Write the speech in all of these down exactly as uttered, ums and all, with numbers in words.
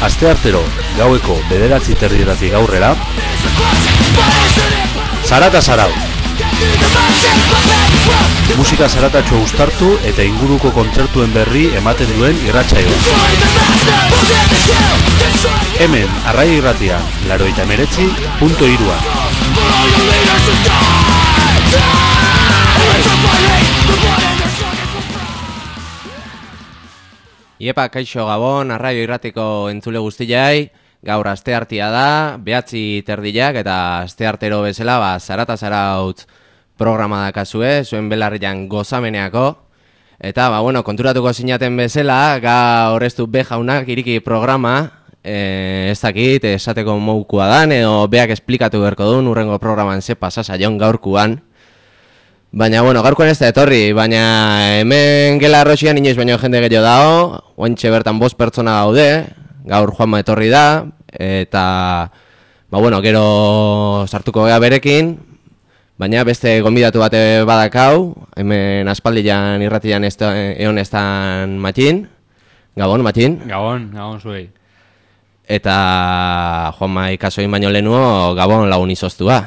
asteartero gaueko bederatzi terdietatik aurrera, Zarata Zarau. Musika zaratatxo uztartu eta inguruko kontzertuen berri ematen duen irratsaioa. Hemen, Arraia Irratian, laurogeita hemeretzi puntu hiru. Iepa, kaixo Gabon, Arraio Irratiko entzule guztiai, gaur asteartia da, behatzi terdiak eta asteartero bezala, ba, Zarata Zarautz programa dakazue, zuen belarrian gozameneako. Eta, ba, bueno, konturatuko zinaten bezala, gaur ez du be jaunak iriki programa, e, ez dakit, esateko moukua dan, edo beak esplikatu berko duen, urrengo programan ze pasasaion gaurkuan. Baina, bueno, gaurkoan ez da etorri, baina hemen gela arroxian inoiz baino jende gehiago dao, ointxe bertan bost pertsona gaude, gaur Juanma etorri da, eta, ba, bueno, gero sartuko gea berekin, baina beste gonbidatu bate badakau, hemen aspaldian irratian egon estan Matxin. Gabon, Matxin. Gabon, Gabon zuei. Eta Juanma ikasoin baino lehenuo, Gabon lagun izoztua.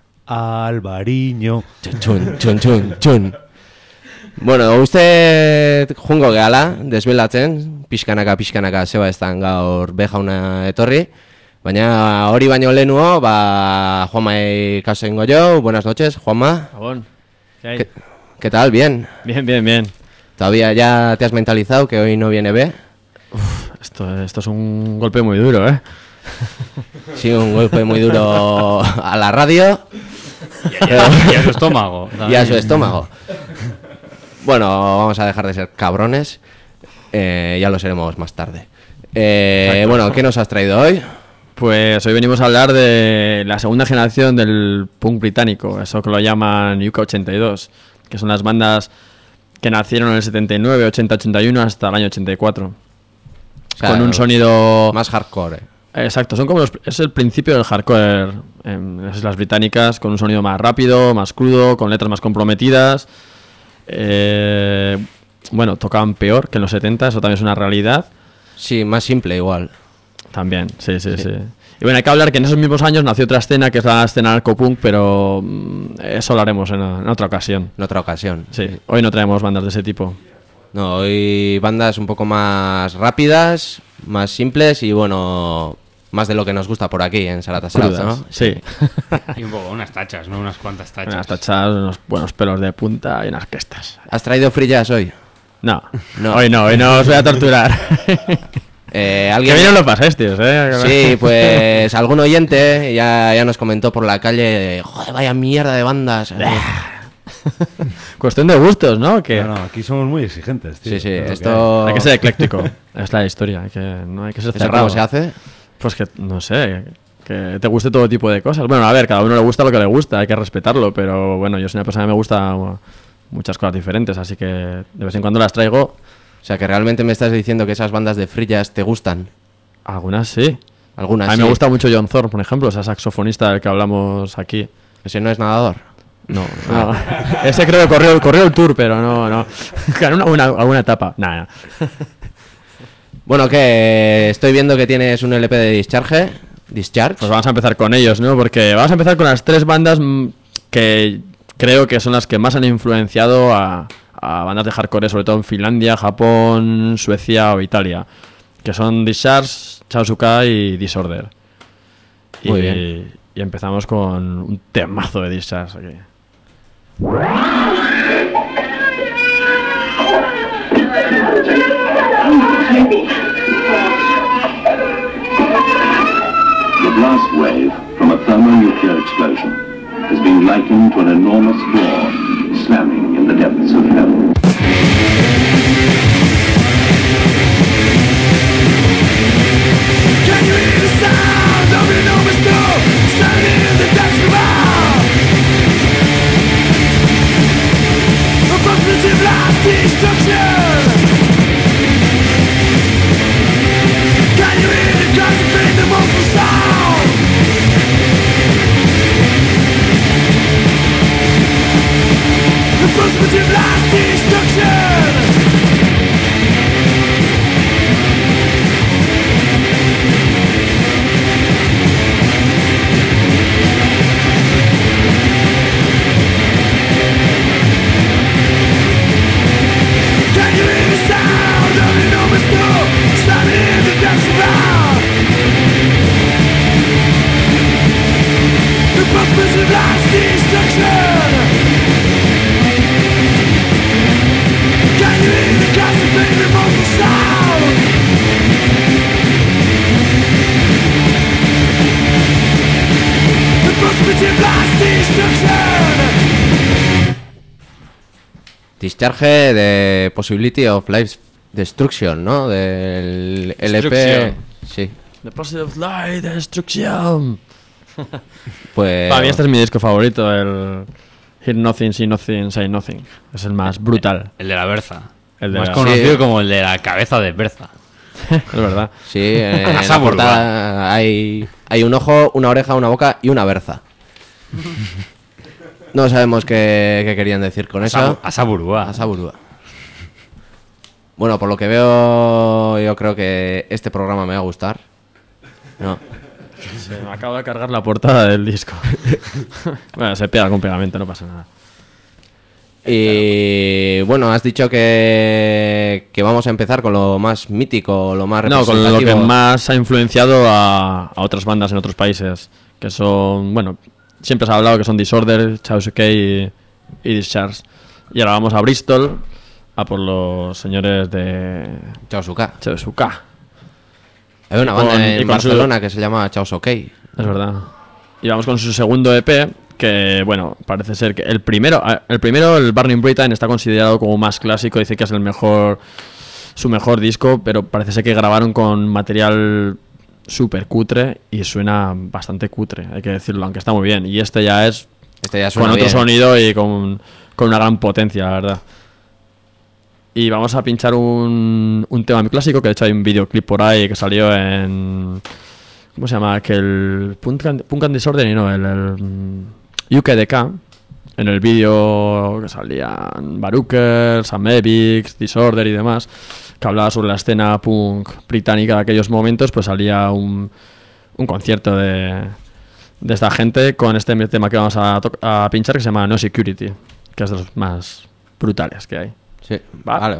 Albariño. Txun, txun, txun, txun, txun. Bueno, uste jungo gehala, desbelatzen, pixkanaka, pixkanaka, zeba estan gaur be jauna etorri. Baina hori baino lehenuo, ba, Juanma ikaso ingo jo. Buenas noches, Juanma. Gabon. ¿Qué, ¿Qué, ¿Qué tal? ¿Bien? Bien, bien, bien. ¿Todavía ya te has mentalizado que hoy no viene B? Uf, esto, esto es un golpe muy duro, ¿eh? Sí, un golpe muy duro a la radio. Y a, y a su estómago. Y a su estómago. Bueno, vamos a dejar de ser cabrones. Eh, ya lo seremos más tarde. Eh, bueno, ¿qué nos has traído hoy? Pues hoy venimos a hablar de la segunda generación del punk británico, eso que lo llaman U K ochenta y dos, que son las bandas que nacieron en el setenta y nueve, ochenta, ochenta y uno hasta el año ochenta y cuatro. O sea, con un sonido más hardcore. Exacto, son como los, es el principio del hardcore en las Islas Británicas, con un sonido más rápido, más crudo, con letras más comprometidas. Eh, bueno, tocaban peor que en los setenta, eso también es una realidad. Sí, más simple igual. También, sí, sí, sí, sí. Y bueno, hay que hablar que en esos mismos años nació otra escena, que es la escena narcopunk, pero eso lo haremos en, en otra ocasión. En otra ocasión. Sí, hoy no traemos bandas de ese tipo. No, hoy bandas un poco más rápidas, más simples y bueno, más de lo que nos gusta por aquí en Zarata Zarautz, ¿no? Sí. Y un poco, unas tachas, ¿no? Unas cuantas tachas. Unas tachas, unos buenos pelos de punta y unas crestas. ¿Has traído frillas hoy? No, no, hoy no, hoy no os voy a torturar. Eh, ¿alguien... Que bien lo pasáis, tíos, ¿eh? Sí, pues algún oyente ya, ya nos comentó por la calle, joder, vaya mierda de bandas. Cuestión de gustos, ¿no? Que... No, no, aquí somos muy exigentes, tío. Sí, sí, es esto... Hay. hay que ser ecléctico, es la historia, hay que, no hay que ser cerrado. ¿Cómo se hace? Pues que, no sé, que te guste todo tipo de cosas. Bueno, a ver, cada uno le gusta lo que le gusta, hay que respetarlo, pero bueno, yo soy una persona que me gusta muchas cosas diferentes, así que de vez en cuando las traigo. O sea, que realmente me estás diciendo que esas bandas de frillas te gustan. Algunas sí. Algunas A mí sí. me gusta mucho John Thorne, por ejemplo, ese saxofonista del que hablamos aquí. ¿Ese no es nadador? No, no. Ese creo que corrió, corrió el tour, pero no, no. Ganó una, una, alguna etapa. Nada. Bueno, que estoy viendo que tienes un L P de Discharge. Discharge. Pues vamos a empezar con ellos, ¿no? Porque vamos a empezar con las tres bandas que creo que son las que más han influenciado a, a bandas de hardcore, sobre todo en Finlandia, Japón, Suecia o Italia, que son Discharge, Chaosuka y Disorder. Muy y, bien. Y empezamos con un temazo de Discharge aquí. The blast wave from a thermonuclear explosion has been likened to an enormous door slamming in the depths of hell. Can you hear the sound of an enormous door slamming in the depths of hell? A positive blast destruction. Can you hear the concentrate the monster sound? The positive blast Discharge de Possibility of Life Destruction, ¿no? Del L P. Destruction. Sí. The Possibility of Light Destruction. Pues. Para mí este es mi disco favorito, el Hear Nothing, See Nothing, Say Nothing. Es el más brutal. El de la Berza. El de Más la- conocido Sí. como el de la cabeza de Berza. Es verdad. Sí, en la Asaburba. portada hay, hay un ojo, una oreja, una boca y una berza. No sabemos qué, qué querían decir con eso. Asaburua. Asaburua. Bueno, por lo que veo, yo creo que este programa me va a gustar. No. Se me acaba de cargar la portada del disco. Bueno, se pega con pegamento, no pasa nada. Y bueno, has dicho que, que vamos a empezar con lo más mítico, lo más No, con representativo. lo que más ha influenciado a, a otras bandas en otros países. Que son, bueno, siempre se ha hablado que son Disorder, Chausuke y, y Discharge. Y ahora vamos a Bristol, a por los señores de Chaosuka. Chausuka. Hay una Y banda con- y en con su- Barcelona que se llama Chaosokei. Es verdad. Y vamos con su segundo E P, que bueno, parece ser que el primero, eh, el primero, el Burning Britain, está considerado como más clásico, dice que es el mejor, su mejor disco, pero parece ser que grabaron con material súper cutre y suena bastante cutre, hay que decirlo, aunque está muy bien. Y este ya es Este ya suena con otro bien. sonido y con, con una gran potencia, la verdad. Y vamos a pinchar un, un tema muy clásico, que de hecho hay un videoclip por ahí que salió en... ¿Cómo se llama? Que el Punk and, Punk and Disorder y no, el, el mm, U K D K. En el vídeo que salían Barookers, Amebix, Disorder y demás, que hablaba sobre la escena punk británica de aquellos momentos, pues salía un, un concierto de, de esta gente con este tema que vamos a, to- a pinchar, que se llama No Security, que es de los más brutales que hay. Sí, Va. vale. va.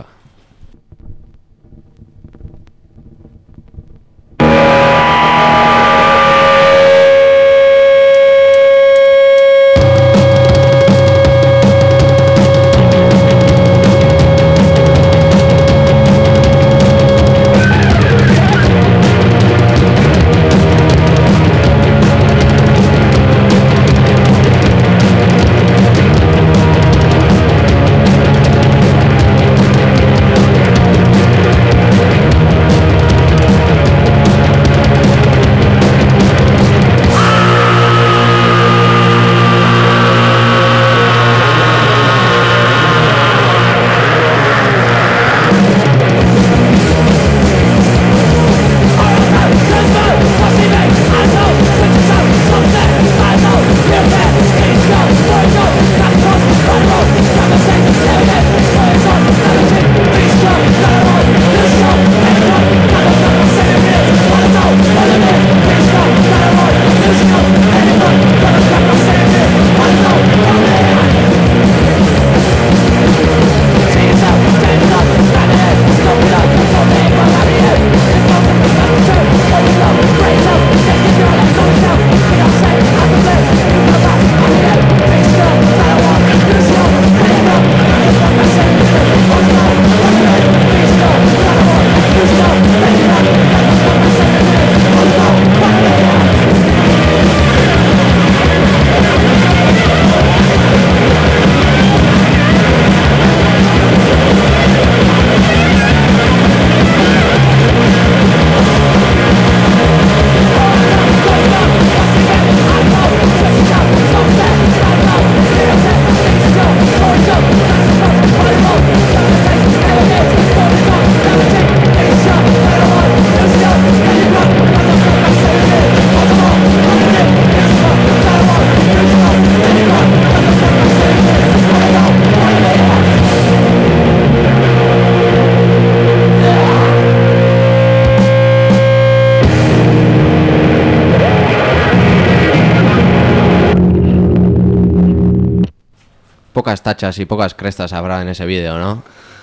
Pocas tachas y pocas crestas habrá en ese vídeo, ¿no?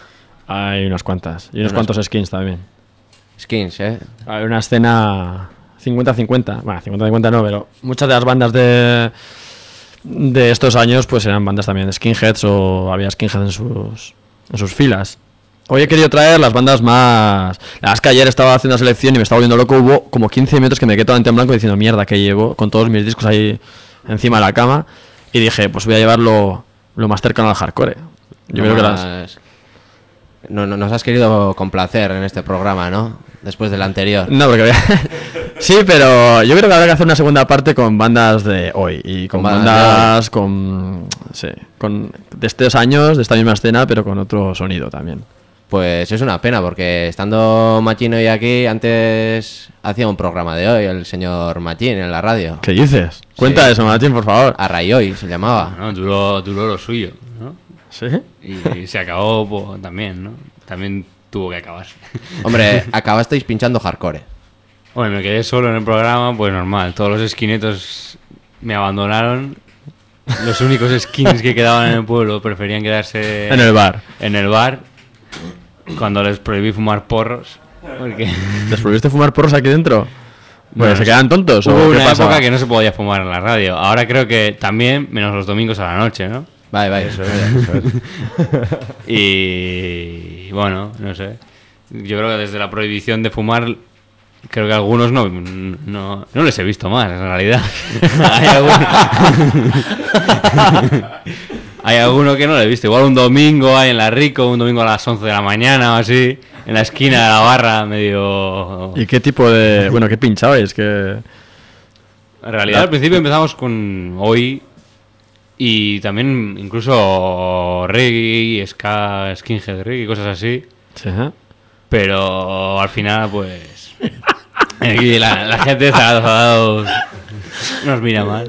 Hay unas cuantas. Y unos Unas- cuantos skins también. Skins, ¿eh? Hay una escena cincuenta cincuenta. Bueno, cincuenta cincuenta no, pero muchas de las bandas de, de estos años pues eran bandas también de skinheads o había skinheads en sus, en sus filas. Hoy he querido traer las bandas más... La verdad es que ayer estaba haciendo la selección y me estaba volviendo loco. Hubo como quince minutos que me quedé totalmente en blanco diciendo mierda que llevo con todos mis discos ahí encima de la cama. Y dije, pues voy a llevarlo lo más cercano al hardcore. Yo creo que las... No, no, nos has querido complacer en este programa, ¿no? Después del anterior. No, porque... sí, pero yo creo que habrá que hacer una segunda parte con bandas de hoy. Y con, con bandas, bandas con... Sí, con... de estos años, de esta misma escena, pero con otro sonido también. Pues es una pena, porque estando Machín hoy aquí, antes hacía un programa de hoy, el señor Machín, en la radio. ¿Qué dices? Cuenta sí. Eso, Machín, por favor. A Rayoy se llamaba. No, duró, duró lo suyo, ¿no? ¿Sí? Y, y se acabó pues, también, ¿no? También tuvo que acabarse. Hombre, acabasteis pinchando hardcore. Bueno, me quedé solo en el programa, pues normal. Todos los esquinetos me abandonaron. Los únicos skins que quedaban en el pueblo preferían quedarse... En el bar. En el bar. Cuando les prohibí fumar porros. Porque... ¿Les prohibiste fumar porros aquí dentro? Bueno, No, ¿se quedan tontos? Hubo ¿o qué una pasa? época que no se podía fumar en la radio. Ahora creo que también, menos los domingos a la noche, ¿no? Vale, vale. Eso es, eso es. Y bueno, no sé. Yo creo que desde la prohibición de fumar, creo que algunos no, no, no les he visto más, en realidad. Hay alguno... Hay alguno que no le he visto. Igual un domingo ahí en la Rico, un domingo a las once de la mañana o así, en la esquina de la barra, medio... ¿Y qué tipo de...? Bueno, ¿qué pinchabais? ¿Qué... En realidad, al principio empezamos con hoy y también incluso reggae, ska, skinhead reggae, cosas así. Sí, ¿eh? Pero al final, pues... Aquí la, la gente está ha dado, nos mira mal.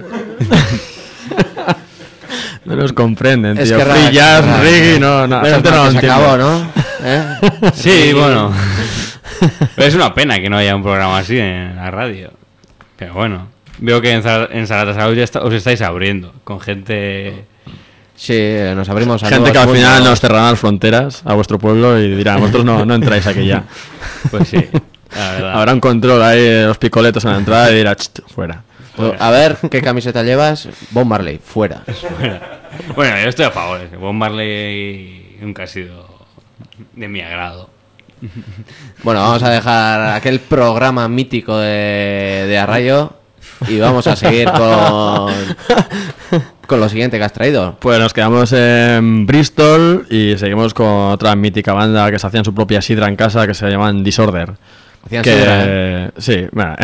No nos comprenden, Es tío. que Free ra- jazz, ra- reggae, no, no. Menos gente mal no lo que se entiende. acabó, ¿no? ¿Eh? Sí, bueno. Pero es una pena que no haya un programa así en la radio. Pero bueno, veo que en, Zar- en Sarata Salud ya está- os estáis abriendo con gente... Sí, nos abrimos a Gente que al nuevos final mundos. nos cerrarán las fronteras a vuestro pueblo y dirán, vosotros no, no entráis aquí ya. Pues sí, la verdad. Habrá un control ahí de los picoletos en la entrada y dirá, "Cht, fuera". A ver, ¿qué camiseta llevas? Bob Marley, fuera. Bueno, yo estoy a favor. Bob Marley nunca ha sido de mi agrado. Bueno, vamos a dejar aquel programa mítico de, de Arrayo y vamos a seguir con, con lo siguiente que has traído. Pues nos quedamos en Bristol y seguimos con otra mítica banda que se hacían su propia sidra en casa que se llaman Disorder. Hacían que sidra, ¿eh? Sí, bueno.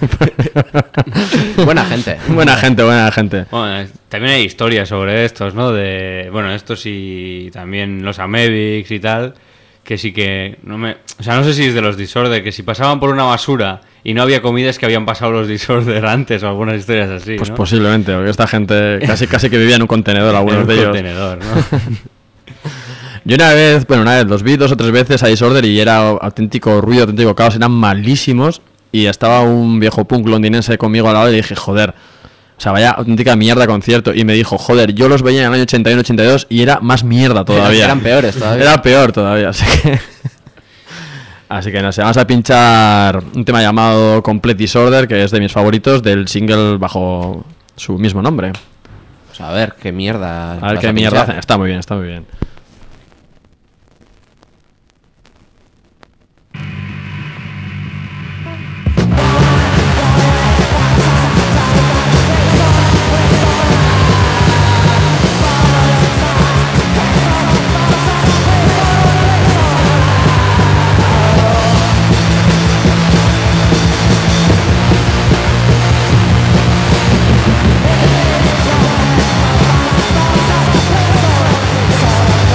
Buena gente. buena gente, buena gente. Bueno, también hay historias sobre estos, ¿no? De, bueno, estos y también los Amebix y tal, que sí que no me, o sea, no sé si es de los Disorder, que si pasaban por una basura y no había comida es que habían pasado los Disorder antes o algunas historias así, Pues ¿no? posiblemente, porque esta gente casi casi que vivía en un contenedor, algunos En un de ellos. contenedor, ¿no? Yo una vez, bueno, una vez, los vi dos o tres veces a Disorder y era auténtico ruido, auténtico caos, eran malísimos. Y estaba un viejo punk londinense conmigo al lado y le dije, joder, o sea, vaya auténtica mierda concierto. Y me dijo, joder, yo los veía en el año ochenta y uno ochenta y dos y era más mierda todavía. Eran peores todavía. Era peor todavía, así que... Así que no sé, vamos a pinchar un tema llamado Complete Disorder, que es de mis favoritos, del single bajo su mismo nombre. Pues a ver, qué mierda. A ver vas qué a mierda pinchar. hacen. Está muy bien, está muy bien. Sorry.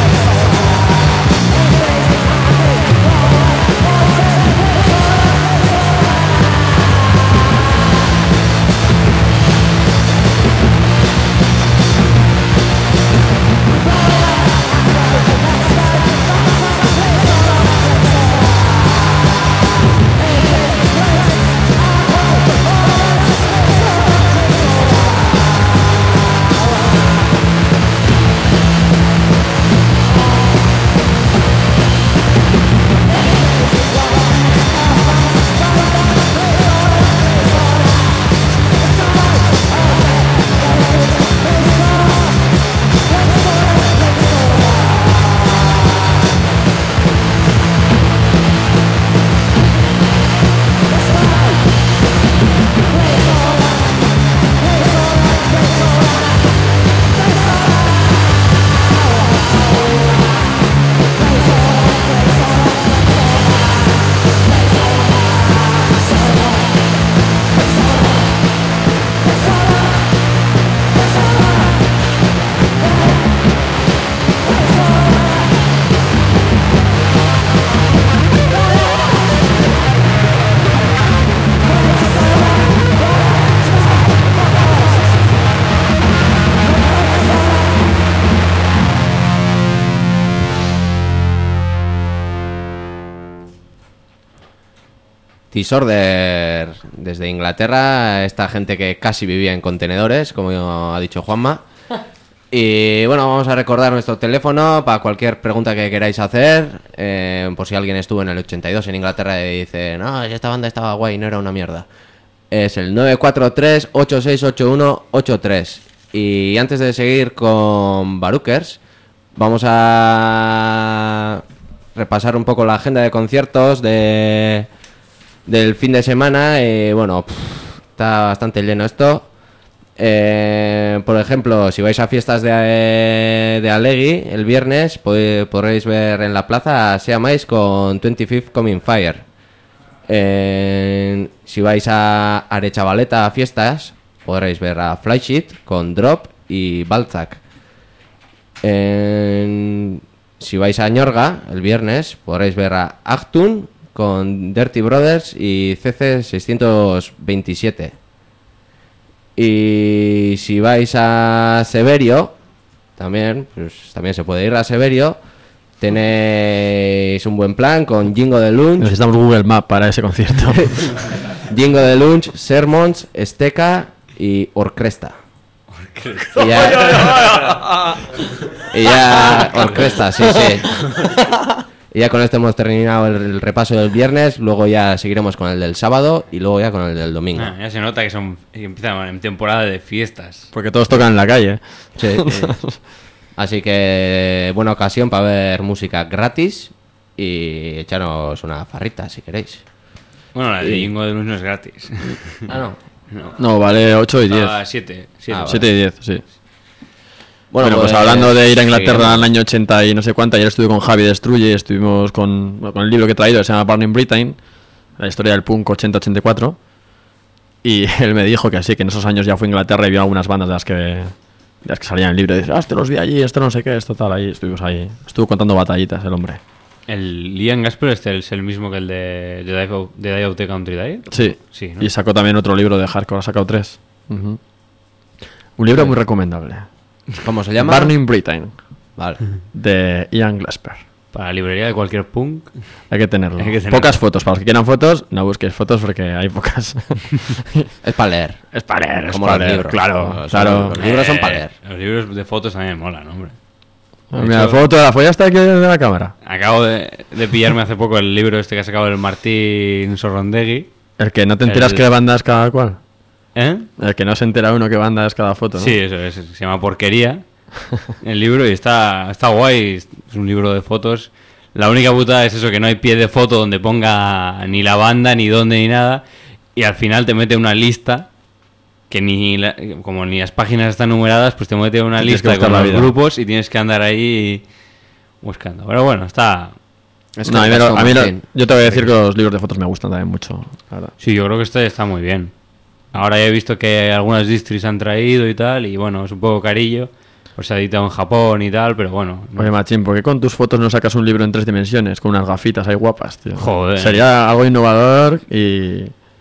Disorder desde Inglaterra, esta gente que casi vivía en contenedores, como ha dicho Juanma. Y bueno, vamos a recordar nuestro teléfono para cualquier pregunta que queráis hacer, eh, por si alguien estuvo en el ochenta y dos en Inglaterra y dice, no, esta banda estaba guay, no era una mierda. Es el nueve cuatro tres, ocho seis ocho uno, ocho tres. Y antes de seguir con Barookers, vamos a repasar un poco la agenda de conciertos de del fin de semana. Y bueno, pff, está bastante lleno esto. Eh, por ejemplo, si vais a fiestas de, de Alegui el viernes, pod- podréis ver en la plaza a Seamais con veinticinco Coming Fire. Eh, si vais a Arechavaleta a fiestas, podréis ver a Flysheet con Drop y Balzac. Eh, si vais a Ñorga el viernes, podréis ver a Actun con Dirty Brothers y C C seiscientos veintisiete. Y si vais a Severio, también, pues, también se puede ir a Severio. Tenéis un buen plan con Jingo de Lunch. Necesitamos Google Maps para ese concierto. Jingo de Lunch, Sermons, Esteca y Orquesta. Y ya, y ya Orquesta, sí, sí. Y ya con esto hemos terminado el, el repaso del viernes. Luego ya seguiremos con el del sábado y luego ya con el del domingo. Ah, ya se nota que son que empiezan en temporada de fiestas. Porque todos tocan en la calle. Sí, sí. Así que buena ocasión para ver música gratis y echaros una farrita si queréis. Bueno, la de Y- Jingo de Luz no es gratis. Ah, no. No. No, vale ocho y diez. Ah, siete. siete. Ah, siete y diez, sí. Bueno, Bueno, pues, pues, hablando de ir a Inglaterra seguimos. en el año ochenta y no sé cuánto, ayer estuve con Javi Destruye y estuvimos con, bueno, con el libro que he traído, que se llama Burning Britain, la historia del punk ochenta ochenta y cuatro. Y él me dijo que sí, que en esos años ya fue a Inglaterra y vio algunas bandas de las que, de las que salían en el libro. Y dice, ah, este los vi allí, esto no sé qué, esto tal, ahí estuvimos ahí. Estuvo contando batallitas el hombre. El Ian Gasper este es el mismo que el de The Die Out, The Die Out the Country Died. Sí, Sí, ¿no? y sacó también otro libro de hardcore, ha sacado tres. Ujú. Un libro muy recomendable. ¿cómo se llama? Burning Britain, Vale. de Ian Glasper. Para la librería de cualquier punk. Hay que tenerlo. Hay que tenerlo. Pocas fotos. Para los que quieran fotos, no busquéis fotos porque hay pocas. Es para leer. es para leer, es Como para los leer. libros. Claro, Los- claro. Los libros son para leer. Eh, Los libros de fotos también molan, hombre. Mira, la foto de la folla está aquí de la cámara. Acabo de, de pillarme hace poco el libro este que ha sacado el Martín Sorrondegui. El que no te enteras El- qué banda es cada cual. ¿Eh? El que no se entera uno qué banda es cada foto, ¿no? Sí, eso es, se llama Porquería el libro y está, está guay, es un libro de fotos. La única putada es eso, que no hay pie de foto donde ponga ni la banda, ni dónde, ni nada. Y al final te mete una lista que ni la- como ni las páginas están numeradas, pues te mete una Tienes que lista buscar con la los vida. grupos y tienes que andar ahí buscando. Pero bueno, está... Es No, a que mí es lo- como a mí lo- Martín. yo te voy a decir que los libros de fotos me gustan también mucho. La verdad. Sí, yo creo que este está muy bien. Ahora ya he visto que algunas distris han traído y tal, y bueno, es un poco carillo. Pues se ha editado en Japón y tal, pero bueno. Oye, Machín, ¿por qué con tus fotos no sacas un libro en tres dimensiones? Con unas gafitas ahí guapas, tío. Joder. Sería algo innovador y...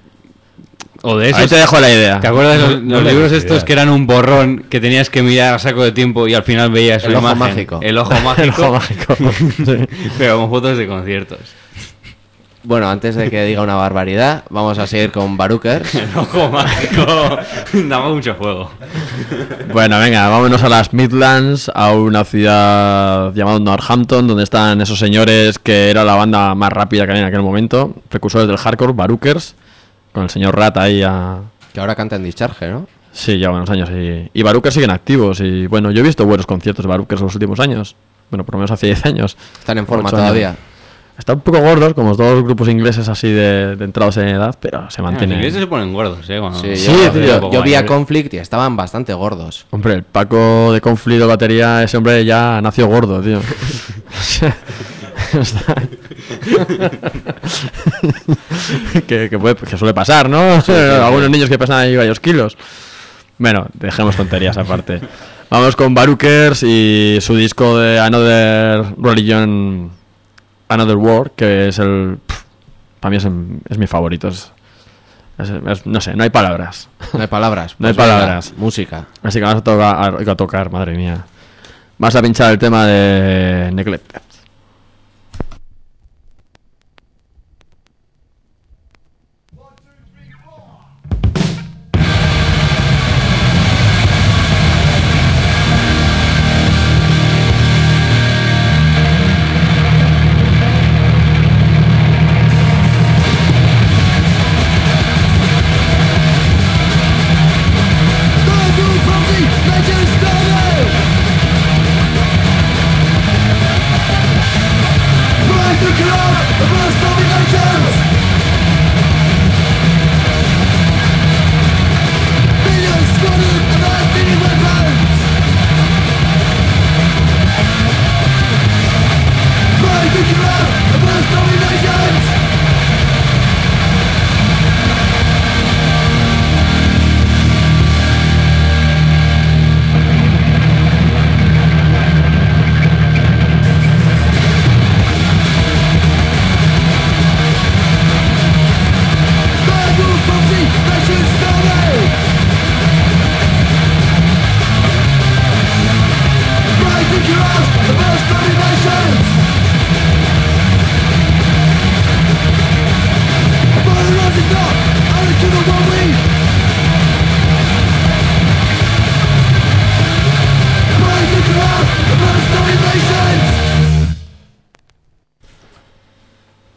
O de Ahí esos. te dejo la idea. ¿Te acuerdas de los, No los le libros des estos ideas. que eran un borrón que tenías que mirar a saco de tiempo y al final veías El una ojo imagen? mágico. El ojo mágico. El ojo mágico. Sí. Pero con fotos de conciertos. Bueno, antes de que diga una barbaridad, vamos a seguir con Barookers. El ojo mágico daba mucho juego. Bueno, venga, vámonos a las Midlands, a una ciudad llamada Northampton, donde están esos señores que era la banda más rápida que había en aquel momento, precursores del hardcore, Barookers, con el señor Rat ahí a... Que ahora canta en Discharge, ¿no? Sí, ya buenos años. Y, y Barookers siguen activos. Y bueno, yo he visto buenos conciertos de Barookers en los últimos años. Bueno, por lo menos hace diez años. Están en forma Ocho años. todavía. Están un poco gordos, como todos los grupos ingleses así de, de entrados en edad, pero se Los mantienen. ingleses se ponen gordos, ¿eh? Cuando- Sí, Sí, yo, tío, yo- un poco yo vi a mayores. Conflict y estaban bastante gordos. Hombre, el Paco de Conflict de batería, ese hombre ya nació gordo, tío. Está- que, que, puede- que suele pasar, ¿no? Algunos niños que pesan ahí varios kilos. Bueno, dejemos tonterías aparte. Vamos con Barookers y su disco de Another Religion, Another War, que es el... pff, para mí es, es mi favorito. Es, es- es- no sé, no hay palabras. No hay palabras. No hay Pues venga, palabras. música. Así que vamos a tocar, a tocar, madre mía. Vas a pinchar el tema de Neglected.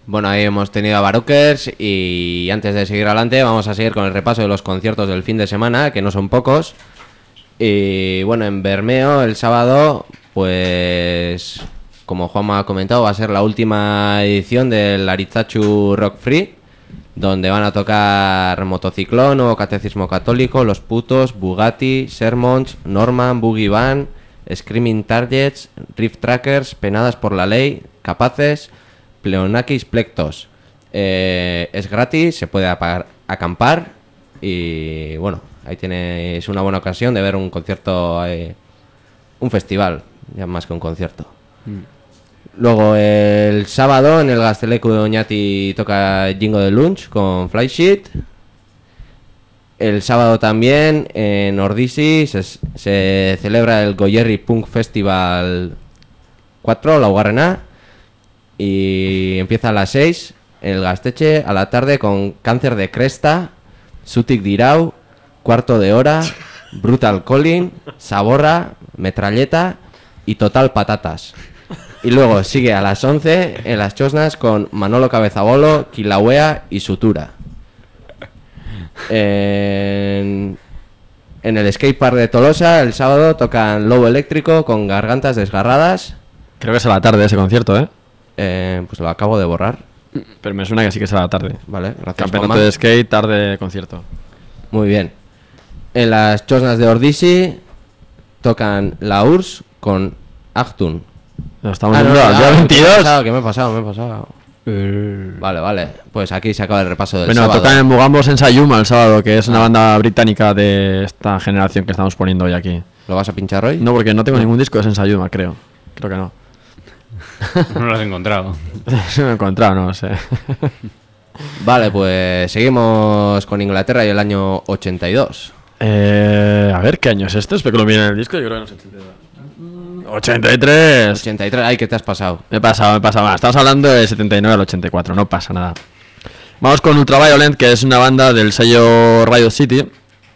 Bueno, ahí hemos tenido a Barockers y antes de seguir adelante vamos a seguir con el repaso de los conciertos del fin de semana, que no son pocos. Y bueno, en Bermeo el sábado, pues como Juanma ha comentado, va a ser la última edición del Aritzazu Rock Free, donde van a tocar Motociclón, Nuevo Catecismo Católico, Los Putos, Bugatti, Sermons, Norman, Boogie Van, Screaming Targets, Riff Trackers, Penadas por la Ley, Capaces, Pleonakis Plectos. Eh, es gratis, se puede apagar, acampar y bueno, ahí tenéis una buena ocasión de ver un concierto, eh, un festival, ya más que un concierto. Mm. Luego el sábado en el Gazteleku de Oñati toca Jingo de Lunch con Flysheet. El sábado también en Ordisi se, se celebra el Goierri Punk Festival cuatro, la Ugarrena, y empieza a las seis en el Gasteche a la tarde con Cáncer de Cresta, Sutik Dirau, Cuarto de Hora, Brutal Calling, Saborra, Metralleta y Total Patatas. Y luego sigue a las once en las Chosnas con Manolo Cabezabolo, Kilauea y Sutura. En, en el skatepark de Tolosa el sábado tocan Lobo Eléctrico con Gargantas Desgarradas. Creo que es a la tarde ese concierto, ¿eh? eh pues lo acabo de borrar. Pero me suena que sí que es a la tarde. Vale, gracias. Campeonato Juanma. de skate, tarde concierto. Muy bien. En las Chosnas de Ordisi tocan la U R S S con Actun. Nos estamos Ah, no, viendo no, al día no, veintidós. ¿Qué me he pasado? ¿Qué me he pasado? Me he pasado. Vale, vale. Pues aquí se acaba el repaso del Bueno, sábado. tocan en Mugambos en Sayuma el sábado, que es una banda británica de esta generación que estamos poniendo hoy aquí. ¿Lo vas a pinchar hoy? No, porque no tengo ningún disco de Sayuma, creo. Creo que no. No lo has encontrado. Se me he encontrado, no sé. Vale, pues seguimos con Inglaterra y el año ochenta y dos. Eh, a ver, ¿qué año es este? Espero que lo miren en el disco, yo creo que no es ochenta y dos. ochenta y tres. ochenta y tres, ay, ¿qué te has pasado? Me he pasado, me he pasado. Estamos hablando de setenta y nueve al ochenta y cuatro, no pasa nada. Vamos con Ultraviolent, que es una banda del sello Riot City.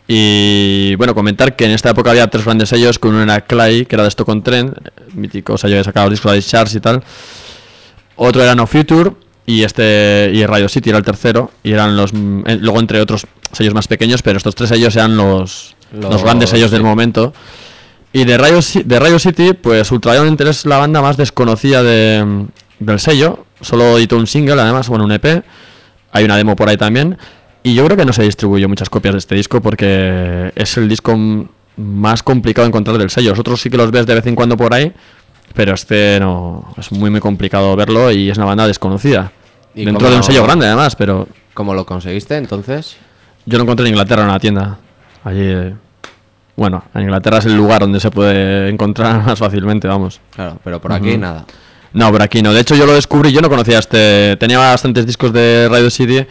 Y bueno, comentar que en esta época había tres grandes sellos, con uno era Clay, que era de Stoke-on-Trent, mítico sello que sacaba los discos de Ice Shards y tal. Otro era No Future, y este y Riot City era el tercero. Y eran los, eh, luego entre otros sellos más pequeños, pero estos tres sellos eran los, los, los grandes sellos sí. del momento. Y de Riot, de Riot City, pues Ultraviolent es la banda más desconocida de, del sello. Solo editó un single, además, bueno, un E P. Hay una demo por ahí también. Y yo creo que no se distribuyó muchas copias de este disco porque es el disco más complicado de encontrar del sello. Los otros sí que los ves de vez en cuando por ahí, pero este no, es muy muy complicado verlo y es una banda desconocida. Dentro cómo, de un sello grande además, pero... ¿Cómo lo conseguiste entonces? Yo lo encontré en Inglaterra en una tienda. Allí... Bueno, en Inglaterra es el lugar donde se puede encontrar más fácilmente, vamos. Claro, pero por aquí uh-huh. nada. No, por aquí no. De hecho yo lo descubrí, yo no conocía este... Tenía bastantes discos de Riot City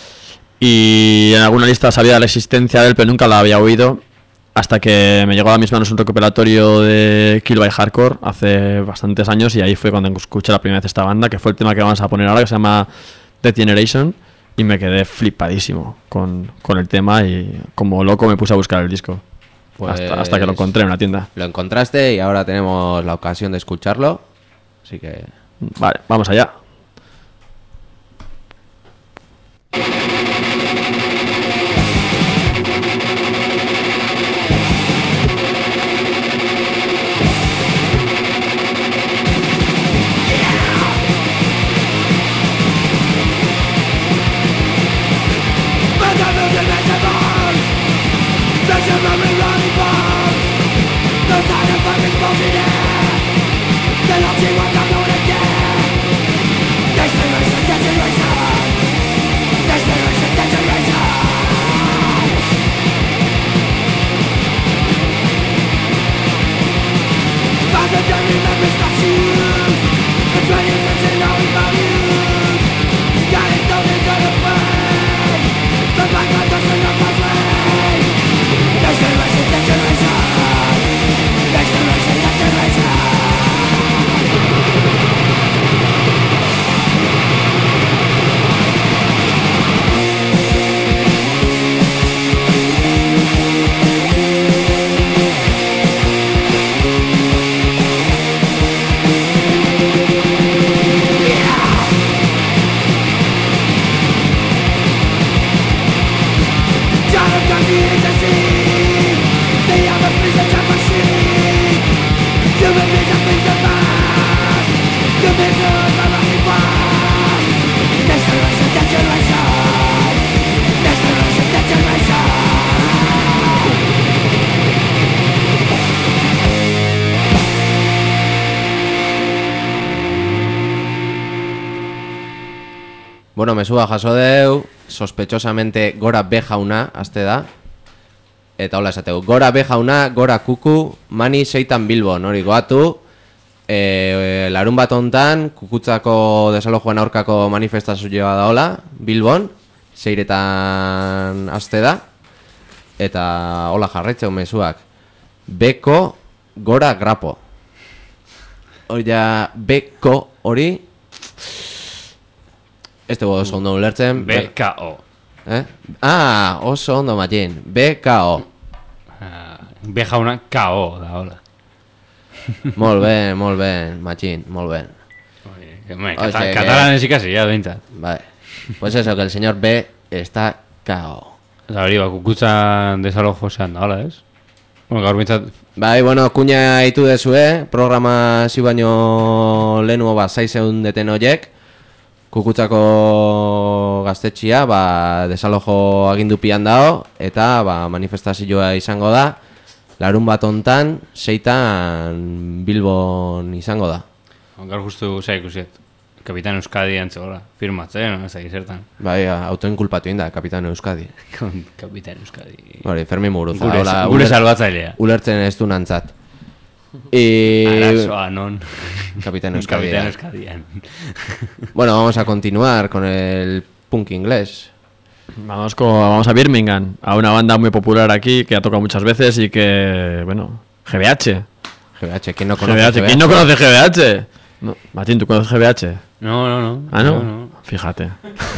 y en alguna lista sabía de la existencia de él, pero nunca la había oído. Hasta que me llegó a mis manos un recopilatorio de Kill by Hardcore hace bastantes años y ahí fue cuando escuché la primera vez esta banda, que fue el tema que vamos a poner ahora, que se llama Death Generation, y me quedé flipadísimo con, con el tema y como loco me puse a buscar el disco. Pues hasta, hasta que lo encontré en una tienda. Lo encontraste y ahora tenemos la ocasión de escucharlo, así que... Vale, vamos allá. Then I'll see what I'm gonna get. Bueno, mesua jaso deu, sospechosamente gora B jauna, azte da. Eta hola esateu, gora B jauna, gora kuku, mani seitan Bilbon, hori goatu. E, larun bat hontan, kukutzako desalojoan aurkako manifestazioa da hola, Bilbon, seiretan azte da. Eta hola jarraitzeu mezuak. Beko gora grapo. Hori ja, beko hori... Ez dugu oso ondo ulertzen. B K O. Eh? Ah, oso ondo Matxin. B K O. B jauna K O da, hola. Molt ben, molt ben, Matxin, molt ben. Oye, O sea que- Catalanes ikasi, ya, behintzat. Vale. Pues eso, que el señor B está K O. Eta hori, ba, kukutzan desalojo zean da, hola, ez? Bueno, gaur behintzat, Bai, bueno, kuña hitu dezue, programa zi baino lehenuo bat zaizeun deten horiek, Kukutzako gaztetxia, ba, desalojo agindupian dao, eta ba, manifestazioa izango da, larun bat hontan, seitan Bilbon izango da. gaur justu zea ikusiet. Kapitan Euskadi antzegola, firmatzen, no? Ez da gizertan. Bai, autoinkulpatu inda, Kapitan Euskadi. Kapitan Euskadi. Hori, Fermi Muguruza. Gure, hola, gure uler- salbatzailea. Ulertzen ez du nantzat. Y... Arazoa, non. Kapitan Euskadi. Kapitan Euskadian. Bueno, vamos a continuar con el punk inglés. Vamos, con, vamos a Birmingham, a una banda muy popular aquí que ha tocado muchas veces y que, bueno, G B H. G B H, ¿quién no conoce G B H, ¿quién no conoce G B H? No, Martín, ¿tú conoces G B H? No, no, no. Ah, ¿no? no, no. Fíjate.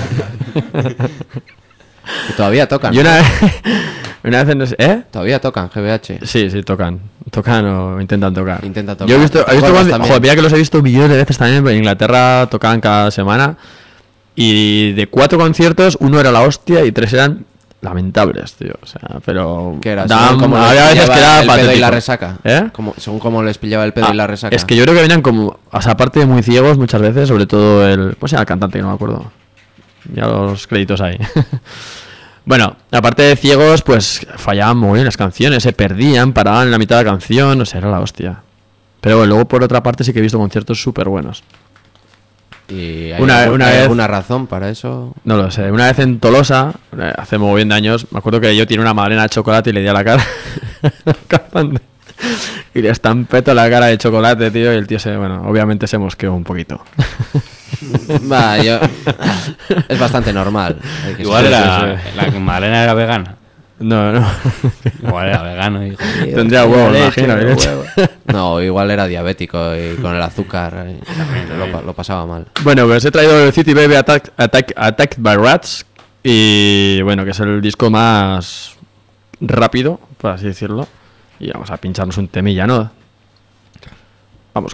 Que todavía tocan. Y una vez, una vez en ese- ¿eh? Todavía tocan G B H. Sí, sí, tocan. Tocan o intentan tocar. Intentan tocar. Yo he visto, he visto Recuerdas cuando- también. joder, mira que los he visto millones de veces también. En Inglaterra tocaban cada semana. Y de cuatro conciertos, uno era la hostia y tres eran lamentables, tío. O sea, pero... ¿Qué era? daban- Según cómo les había veces que pillaba era el pedo y la patético. resaca. ¿Eh? Como, según cómo les pillaba el pedo Ah, y la resaca. Es que yo creo que venían como, o sea, aparte de muy ciegos muchas veces, sobre todo el, ¿cómo se llama el cantante? Que no me acuerdo. Ya los créditos ahí. Bueno, aparte de ciegos, pues fallaban muy bien las canciones, se perdían, paraban en la mitad de la canción, o sea, era la hostia. Pero bueno, luego por otra parte sí que he visto conciertos súper buenos. ¿Y hay, Una- algún- una hay vez- alguna razón para eso? No lo sé, una vez en Tolosa, eh, hace muy bien de años, me acuerdo que yo tenía una magdalena de chocolate y le di a la cara. Cantante. Y le estampeto la cara de chocolate, tío, y el tío se, bueno, obviamente se mosqueó un poquito. Va, yo... Es bastante normal. hay que Igual ser- era... La Malena era vegana. No, no. Igual era vegano, hijo. Tendría huevo, me imagino. Leche, leche. huevo. No, igual era diabético y con el azúcar eh, lo, pa- lo pasaba mal. Bueno, pues he traído el City Baby Attack, Attack, Attacked by Rats. Y bueno, que es el disco más rápido, por así decirlo. Y vamos a pincharnos un temilla, ¿no? Vamos.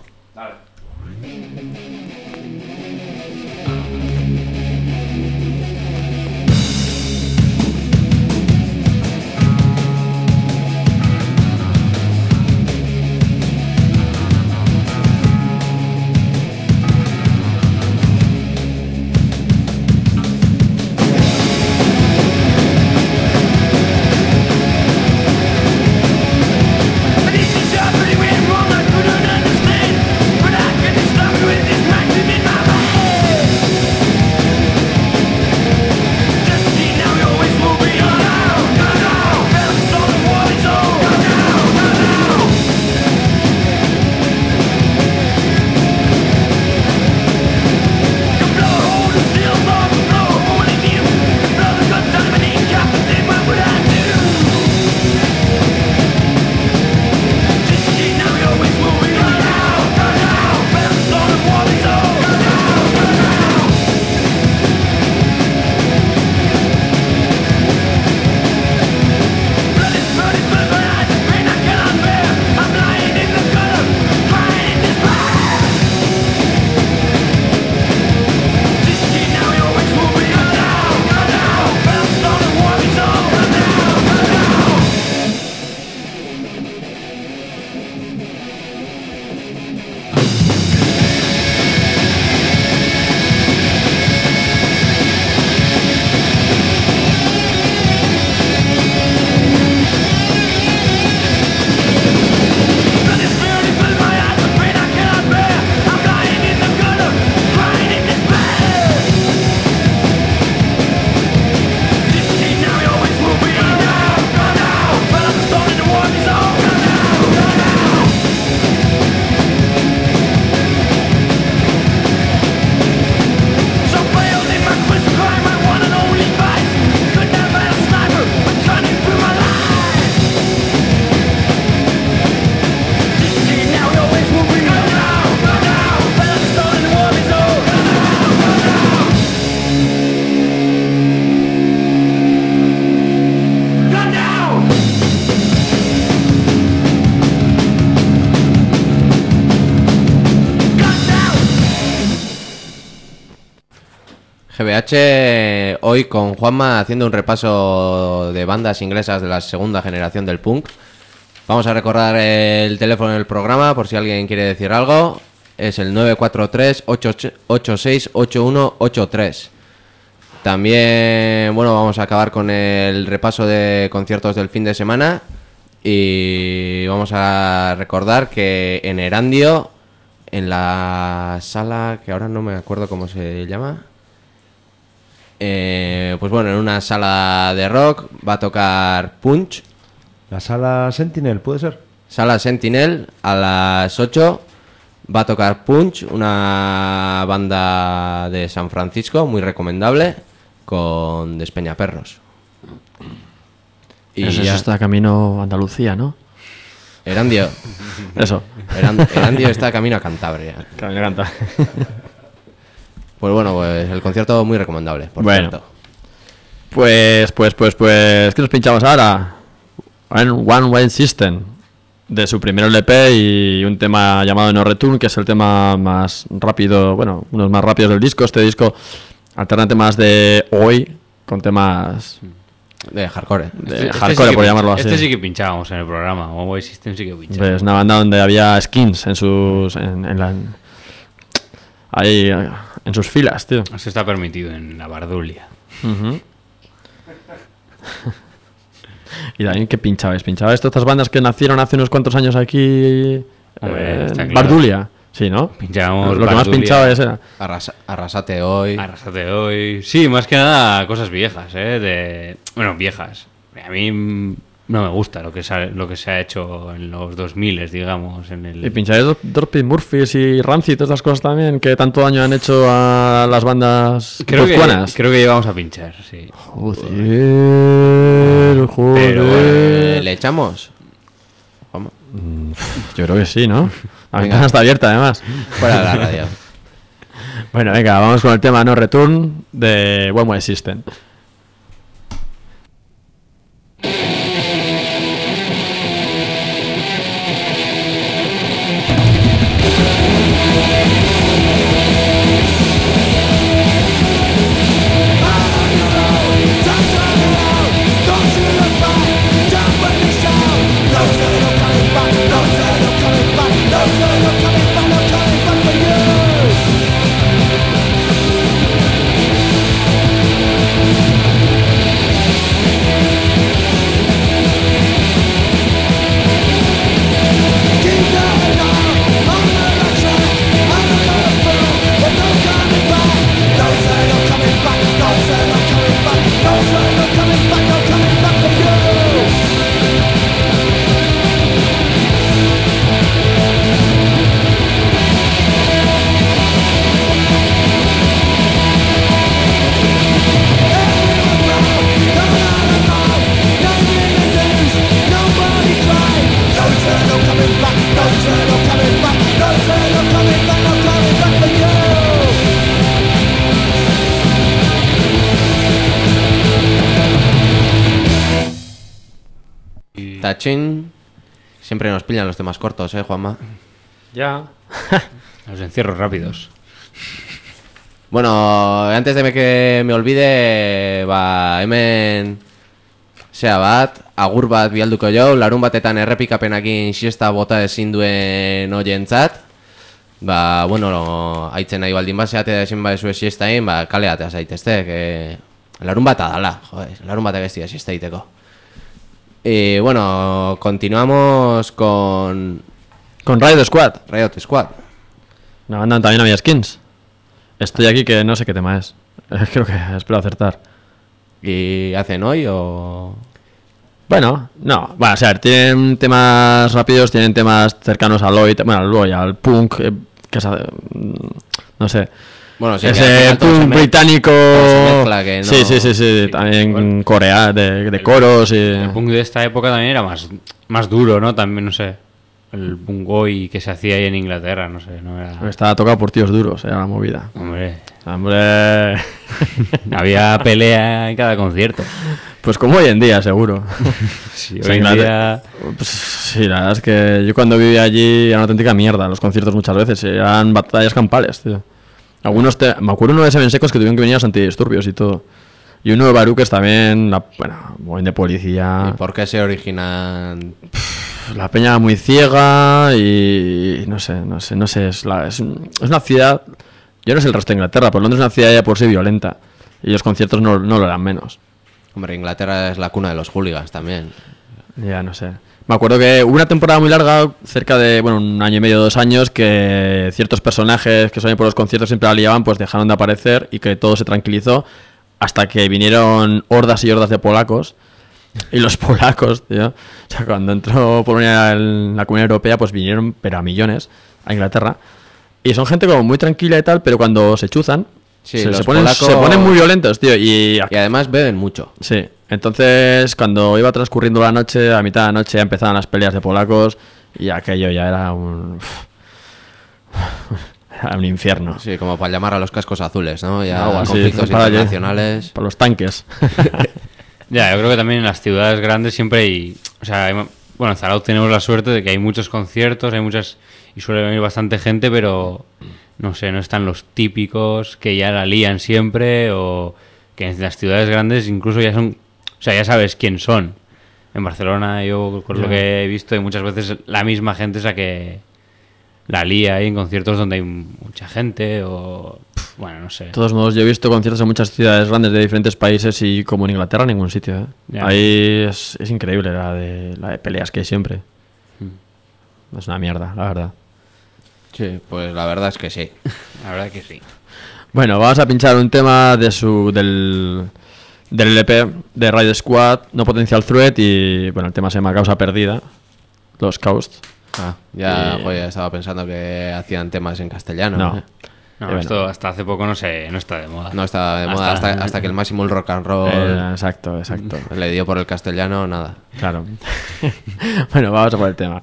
I need to stop anywhere wrong, I couldn't understand. G B H hoy con Juanma haciendo un repaso de bandas inglesas de la segunda generación del punk. Vamos a recordar el teléfono del programa por si alguien quiere decir algo. Es el nueve cuatro tres, ocho seis ocho uno ocho tres. También, bueno, vamos a acabar con el repaso de conciertos del fin de semana. Y vamos a recordar que en Erandio, en la sala, que ahora no me acuerdo cómo se llama, eh, pues bueno, en una sala de rock va a tocar Punch. La sala Sentinel, ¿puede ser? Sala Sentinel, a las ocho va a tocar Punch, una banda de San Francisco muy recomendable, con Despeñaperros. Y eso ya está camino a Andalucía, ¿no? Erandio. Eso. Eran- Erandio está camino a Cantabria. Camino a Cantabria. Pues bueno, pues el concierto muy recomendable, por bueno. cierto. Pues, pues, pues, pues, ¿qué nos pinchamos ahora? One, One Way System, de su primer L P y un tema llamado No Return, que es el tema más rápido, bueno, unos más rápidos del disco. Este disco alterna temas de hoy con temas de hardcore. De Este- este hardcore, sí que por pin- llamarlo así. Este sí que pinchábamos en el programa. One Way System sí que pinchábamos. Es una banda donde había skins en sus en, en la ahí en sus filas, tío. Eso está permitido en la Bardulia. Uh-huh. Y también que pinchabais, pinchabais todas estas bandas que nacieron hace unos cuantos años aquí. Hombre, eh, está en claro. Bardulia, sí, ¿no? Pinchábamos Lo que más Bardulia. pinchabais era Arrasa- Arrasate hoy. Arrasate hoy. Sí, más que nada cosas viejas, ¿eh? De... Bueno, viejas. A mí mm, no me gusta lo que se ha, lo que se ha hecho en los dos mil, digamos. En el... y pinchabais Dor- Dorothy Murphys y Rancid y todas estas cosas también que tanto daño han hecho a las bandas Creo que, guipuzcoanas. creo que llevamos a pinchar, sí. Joder, joder. Pero, Eh, ¿Le echamos? ¿Cómo? Yo creo que sí, ¿no? La Venga. ventana está abierta, además. Fuera de la radio. Bueno, venga, vamos con el tema No Return de One Way System. Tachín. Siempre nos pillan los temas cortos, ¿eh, Juanma? Ya. Los encierros rápidos. Bueno, antes de que me olvide, ba, hemen zea bat, agur bat bialduko jau, larun batetan errepikapenakin siesta bota ezin duen oientzat. Ba, bueno, haitzen nahi baldin bat zeate da ezin badezue siestain, ba, kale atea zaitezte, que larun bata dala, joder, larun bata bestia siesta iteko. Y bueno, continuamos con Con Riot Squad, Riot Squad. una banda donde también había skins. Estoy aquí que no sé qué tema es. Creo que espero acertar. ¿Y hacen hoy o...? Bueno, no, bueno, o sea, tienen temas rápidos, tienen temas cercanos al Lloyd, bueno, al Lloyd, al punk, eh, que es, eh, no sé, Bueno, sí, que al ese final todo se punk me- británico, todo se mezcla, que no- sí, sí, sí, sí, Sí, también bueno. corea, de, de coros y... El punk de esta época también era más, más duro, ¿no? También, no sé. El punk hoy que se hacía ahí en Inglaterra, no sé, no era... Estaba tocado por tíos duros, era la movida. Hombre, Hombre, había pelea en cada concierto. pues como hoy en día, seguro. Sí, O sea, hoy en Inglaterra- día... Pues, sí, la verdad es que yo cuando vivía allí era una auténtica mierda los conciertos muchas veces, eran batallas campales, tío. Algunos, te, me acuerdo uno de Seven Secos que tuvieron que venir a los antidisturbios y todo. Y uno de Baruques también, la, bueno, buen de policía. ¿Y por qué se originan? La peña muy ciega y no sé, no sé, no sé, es, la, es, un, es una ciudad, yo no sé el resto de Inglaterra, pero Londres es una ciudad ya por sí violenta y los conciertos no, no lo eran menos. Hombre, Inglaterra es la cuna de los hooligans también. Ya, no sé. Me acuerdo que hubo una temporada muy larga, cerca de, bueno, un año y medio, dos años, que ciertos personajes que suelen por los conciertos siempre la liaban, pues dejaron de aparecer y que todo se tranquilizó hasta que vinieron hordas y hordas de polacos. Y los polacos, tío, o sea, cuando entró Polonia en la Comunidad Europea, pues vinieron, pero a millones, a Inglaterra. Y son gente como muy tranquila y tal, pero cuando se chuzan, Sí, se, los se, ponen, polacos- se ponen muy violentos, tío. Y, Y además beben mucho. sí, entonces cuando iba transcurriendo la noche, a mitad de la noche ya empezaban las peleas de polacos y aquello ya era un... era un infierno. Sí, como para llamar a los cascos azules, ¿no? Ya Algo así, conflictos para, internacionales. para los tanques. Ya, yo creo que también en las ciudades grandes siempre hay... O sea, hay- bueno, en Zarauz tenemos la suerte de que hay muchos conciertos, hay muchas... Y suele venir bastante gente, pero... No sé, no están los típicos que ya la lían siempre o que en las ciudades grandes incluso ya son... O sea, ya sabes quién son. En Barcelona yo, con lo Ya. que he visto, hay muchas veces la misma gente es la que la lía ahí en conciertos donde hay mucha gente o... pf, Bueno, no sé. De todos modos, yo he visto conciertos en muchas ciudades grandes de diferentes países y como en Inglaterra en ningún sitio. ¿eh? Ya. Ahí es, es increíble la de, la de peleas que hay siempre. Es una mierda, la verdad. Sí, pues la verdad es que sí. La verdad que sí. Bueno, vamos a pinchar un tema de su del, del L P de Riot Squad, No Potential Threat, y bueno, el tema se llama Causa Perdida, Los Caust. Ah, ya, Y- joder, ya estaba pensando que hacían temas en castellano. No. ¿eh? No, Y bueno. esto hasta hace poco no se, no está de moda. No estaba de moda hasta, hasta que el máximo el rock and roll Eh, exacto, exacto. le dio por el castellano, nada. Claro. Bueno, vamos a por el tema.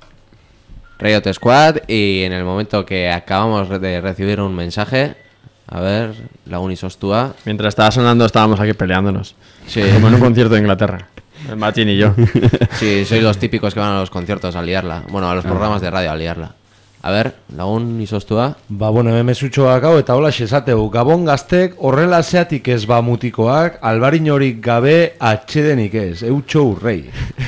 Riot Squad, y en el momento que acabamos de recibir un mensaje, A ver, lagun izostua. Mientras estaba sonando estábamos aquí peleándonos. Sí. Como en un concierto de Inglaterra. El Machín y yo. Sí, sois los típicos que van a los conciertos a liarla. Bueno, a los programas de radio a liarla. A ver, lagun izostua. Ba, bueno, emezutxoak hau eta hola esateu. Gabon gaztek horrela zeatik ez ba mutikoak, albariñorik gabe atxedenik ez, eutxo urrei.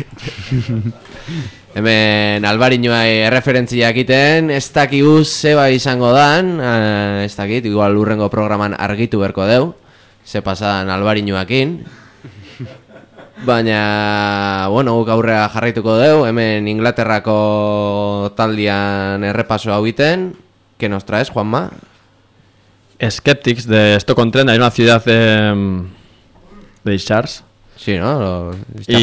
Hemen albariñoai erreferentzia egiten, ez dakigu zeba izango dan, eh, ez dakit, igual urrengo programan argitu berko deu, ze pasadan albariñoakin. Baina, bueno, guk aurrea jarraituko deu, hemen Inglaterrako taldian errepaso hau iten. ¿Qué nos traes, Juanma? Skeptics de Stoke-on-Trent, hay una ciudad de, de Discharge. Sí, ¿no? Lo,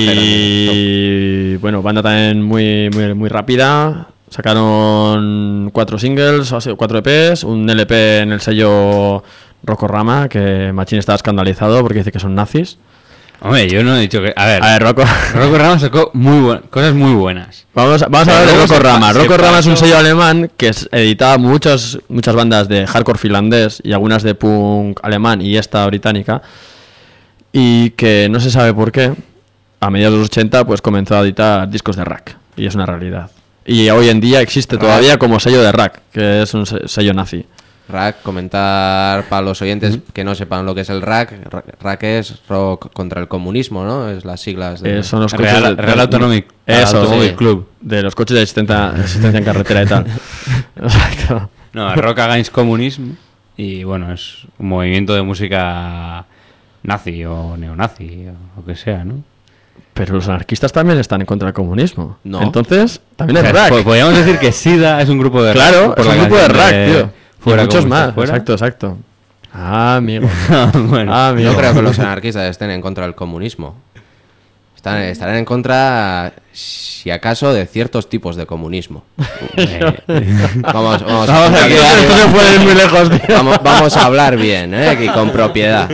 y bueno, banda también muy, muy, muy rápida. Sacaron cuatro singles, cuatro E Pes, un L P en el sello Rockorama, que Machín estaba escandalizado porque dice que son nazis. Hombre, yo no he dicho que... A ver, A ver, Rocco... Rockorama sacó muy buen... cosas muy buenas. Vamos, a- vamos a Pero hablar de luego se Rockorama. pa- se Rockorama es un pasó- sello alemán que es, editaba muchas, muchas bandas de hardcore finlandés y algunas de punk alemán y esta británica. Y que no se sabe por qué, a mediados de los ochenta, pues comenzó a editar discos de rack. Y es una realidad. Y hoy en día existe todavía como sello de rack, que es un se- sello nazi. Rack, comentar para los oyentes que no sepan lo que es el rack. Ra- Rack es Rock contra el Comunismo, ¿no? Es las siglas de... Eh, son los coches Real, de- Real de- Autonomic, Eso, Automóvil sí. Club. De los coches de asistencia, asistencia en carretera y tal. Exacto. No, Rock Against Communism. Y bueno, es un movimiento de música nazi o neonazi o lo que sea, ¿no? Pero los anarquistas también están en contra del comunismo. No. Entonces, también O es sea, rack. po- Podríamos decir que SIDA es un grupo de Claro, rack. es un grupo de rack, tío. Fuera Y muchos comunista, más. fuera. Exacto, exacto. Ah, amigo. Bueno, Ah, amigo. No creo que los anarquistas estén en contra del comunismo. Están, estarán en contra, si acaso, de ciertos tipos de comunismo. eh, Vamos, vamos, Vamos a a, quedar- Esto se puede ir muy lejos, tío. vamos, vamos a hablar bien, ¿eh? Y con propiedad.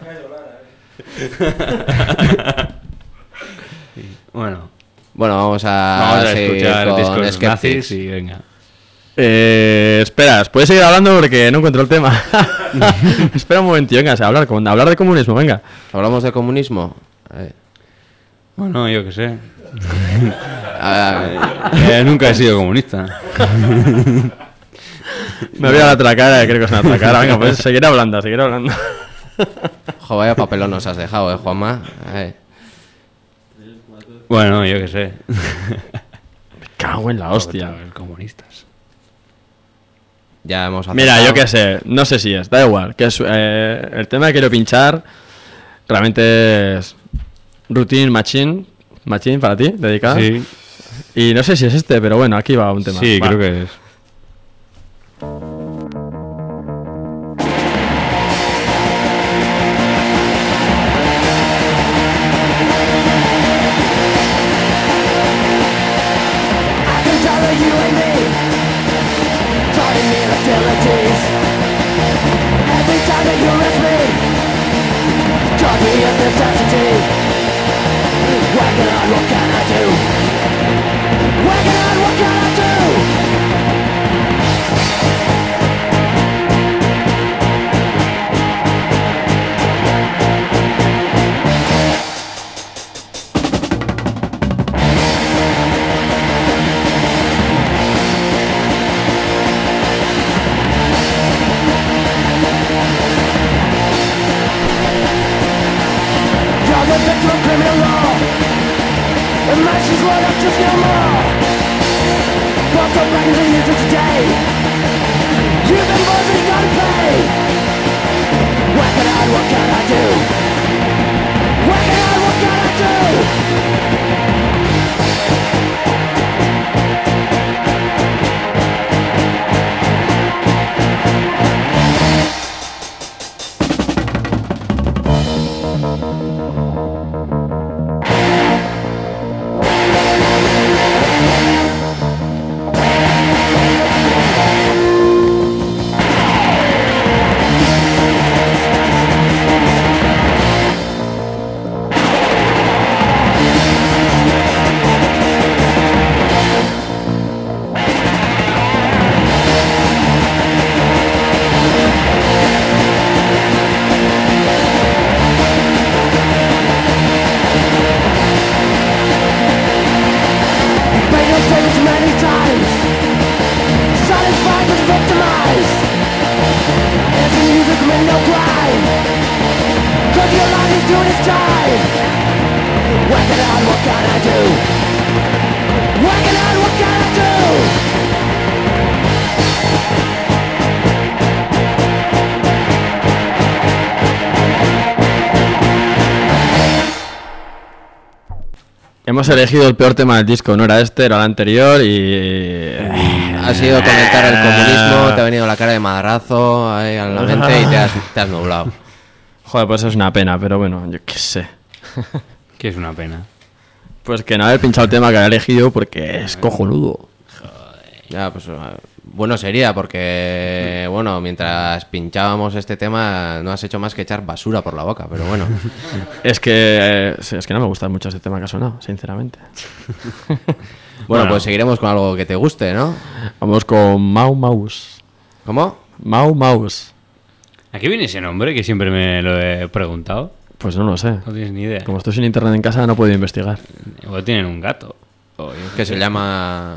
bueno, Bueno, vamos a, vamos a seguir escuchar con discos Skeptics. nazis y venga. Eh, espera, ¿puedes seguir hablando? Porque no encuentro el tema. Espera un momento, venga, a hablar, con- a hablar de comunismo, venga. ¿Hablamos de comunismo? Eh, Bueno, yo qué sé. ah, Eh, nunca he sido comunista. Me voy a la otra cara, creo que es una otra cara. Venga, pues seguir hablando, seguir hablando. jo, vaya papelón nos has dejado, ¿eh, Juanma? Eh, Bueno, yo qué sé. Me cago en la hostia. Los comunistas. ya hemos Mira, acertado. yo qué sé, no sé si es, da igual. Que es, eh, el tema que quiero pinchar realmente es Routine Machine. Machine para ti, dedicada. Sí, Y no sé si es este, pero bueno, aquí va un tema. sí, Va. creo que es. We'll doing his time. Working out, what can I do? Working out, what can I do? Hemos elegido el peor tema del disco, no era este, era el anterior y... Ha sido comentar el comunismo, te ha venido la cara de madrazo ahí a la mente y te has, te has nublado. Joder, pues es una pena, pero bueno, yo qué sé. Que es una pena. Pues que no haber pinchado el tema que había elegido porque es cojonudo. Ya, pues bueno sería porque, bueno, mientras pinchábamos este tema no has hecho más que echar basura por la boca, pero bueno. Es que eh, es que no me gusta mucho este tema que ha sonado, sinceramente. Bueno, pues seguiremos con algo que te guste, ¿no? Vamos con Mau Maus. ¿Cómo? Mau Maus. ¿A qué viene ese nombre que siempre me lo he preguntado? Pues no lo sé. No tienes ni idea. Como estoy sin internet en casa no puedo investigar. Igual tienen un gato. O yo qué Que sé. se llama...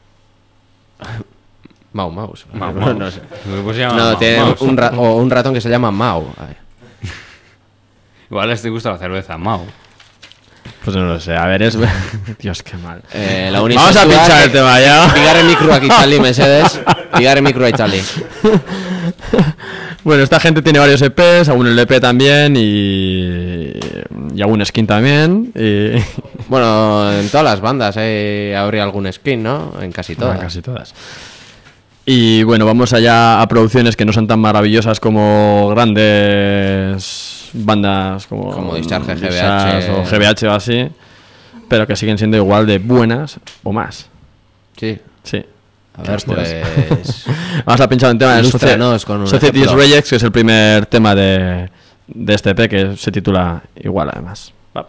Mau Maus. Mau No, Maus. no sé. Pues se llama No, Mau tiene Maus. un, ra- o un ratón que se llama Mau. Ay. Igual les te gusta la cerveza, Mau. Pues no lo sé. A ver, es... Dios, qué mal. Eh, la Vamos a pinchar el tema ya. Pigar el micro aquí, Charlie, Mercedes. Pigar el micro ahí, Charlie. Bueno, esta gente tiene varios E Pes, algún L P también y, y algún skin también. Y... Bueno, en todas las bandas eh, habría algún skin, ¿no? En casi todas. Bueno, casi todas. Y bueno, vamos allá a producciones que no son tan maravillosas como grandes bandas como, Como Discharge, G B H. Discharge o G B H o así, pero que siguen siendo igual de buenas o más. Sí. Sí. A ver, Hostias. pues... Vamos a pinchar un tema de Ilústranos con un Society's ejemplo. Rejects, que es el primer tema de, de este E P, que se titula igual además. Va.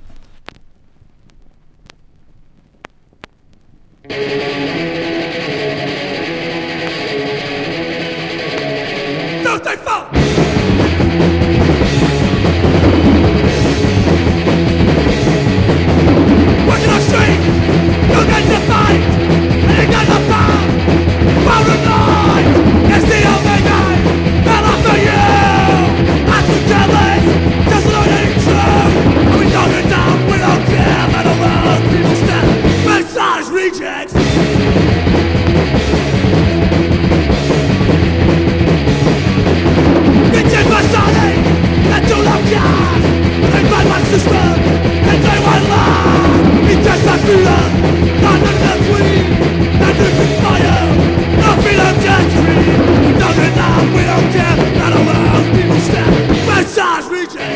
Don't they fall? Working on streets, you get to fight, and you got the power. Power of light is the only game that offer you. I could tell this, just learning true. And we don't get down, we don't care, let alone people stand. Massage rejects. It's my sonic, and do love jazz. They find my system, and they want love. It's just a feeling, not the queen. That is the fire, no freedom just free. We don't get down, we don't care, not allow people stand. Massage reject.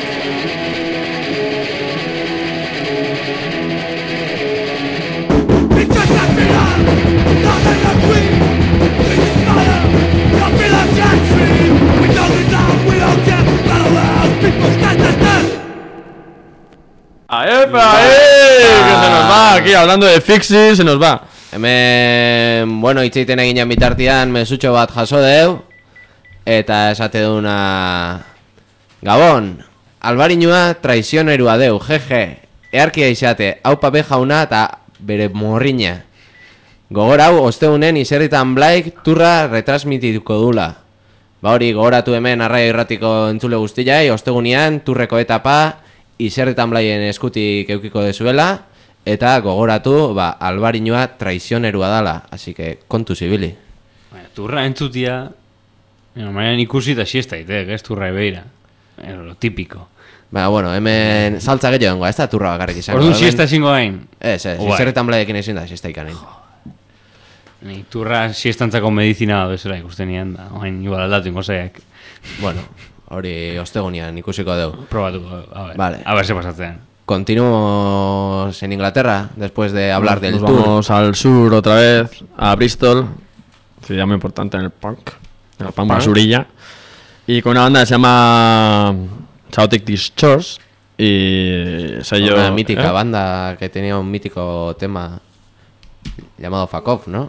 It's just a feeling, not the queen. It's the fire, no freedom just free. We don't get down, we don't care, not allow people stand, stand, stand. ¡Ahí, ahí! Que se nos va aquí, hablando de Fixie, se nos va. Hemen, bueno, itxeiten egin jan bitartian mesutxo bat jaso deu. Eta esate duna... Gabon, albarinua traizionerua deu, jeje. Earkia izate, hau pape jauna eta bere morriña. Gogor hau, osteunen izerritan blaik turra retransmitituko dula. Ba hori, gogoratu hemen arraio irratiko entzule guztiai, ostegunean turreko etapa izerritan blaien eskutik eukiko dezuela. Eta gogoratu, ba, albarinua traizionerua dala. Así que, kontu zibili. Baina, turra entzutia... Normalean ikusi eta siesta itek, ez turra ebeira. Eh, lo típico. Ba, bueno, hemen saltza gehiago, ez da turra bakarrik izango. Orduan hemen- siesta ezingo gain. Ez, ez, Guai. izerritan blaiekin ezin da siesta ikanin. Ni turra siestantzako medizina bezala ikusten nian da. Oain, igual aldatu ingo zaiak. Bueno, hori ostegunean ikusiko dugu. Probatuko, a ver. Vale. A ver se pasatzen. Continuamos en Inglaterra, después de hablar del Nos tour. vamos al sur otra vez, a Bristol, ciudad muy importante en el punk, en el punk basurilla, y con una banda que se llama Chaotic Discharge y sello... Una mítica ¿eh? banda que tenía un mítico tema llamado Fuck Off, ¿no?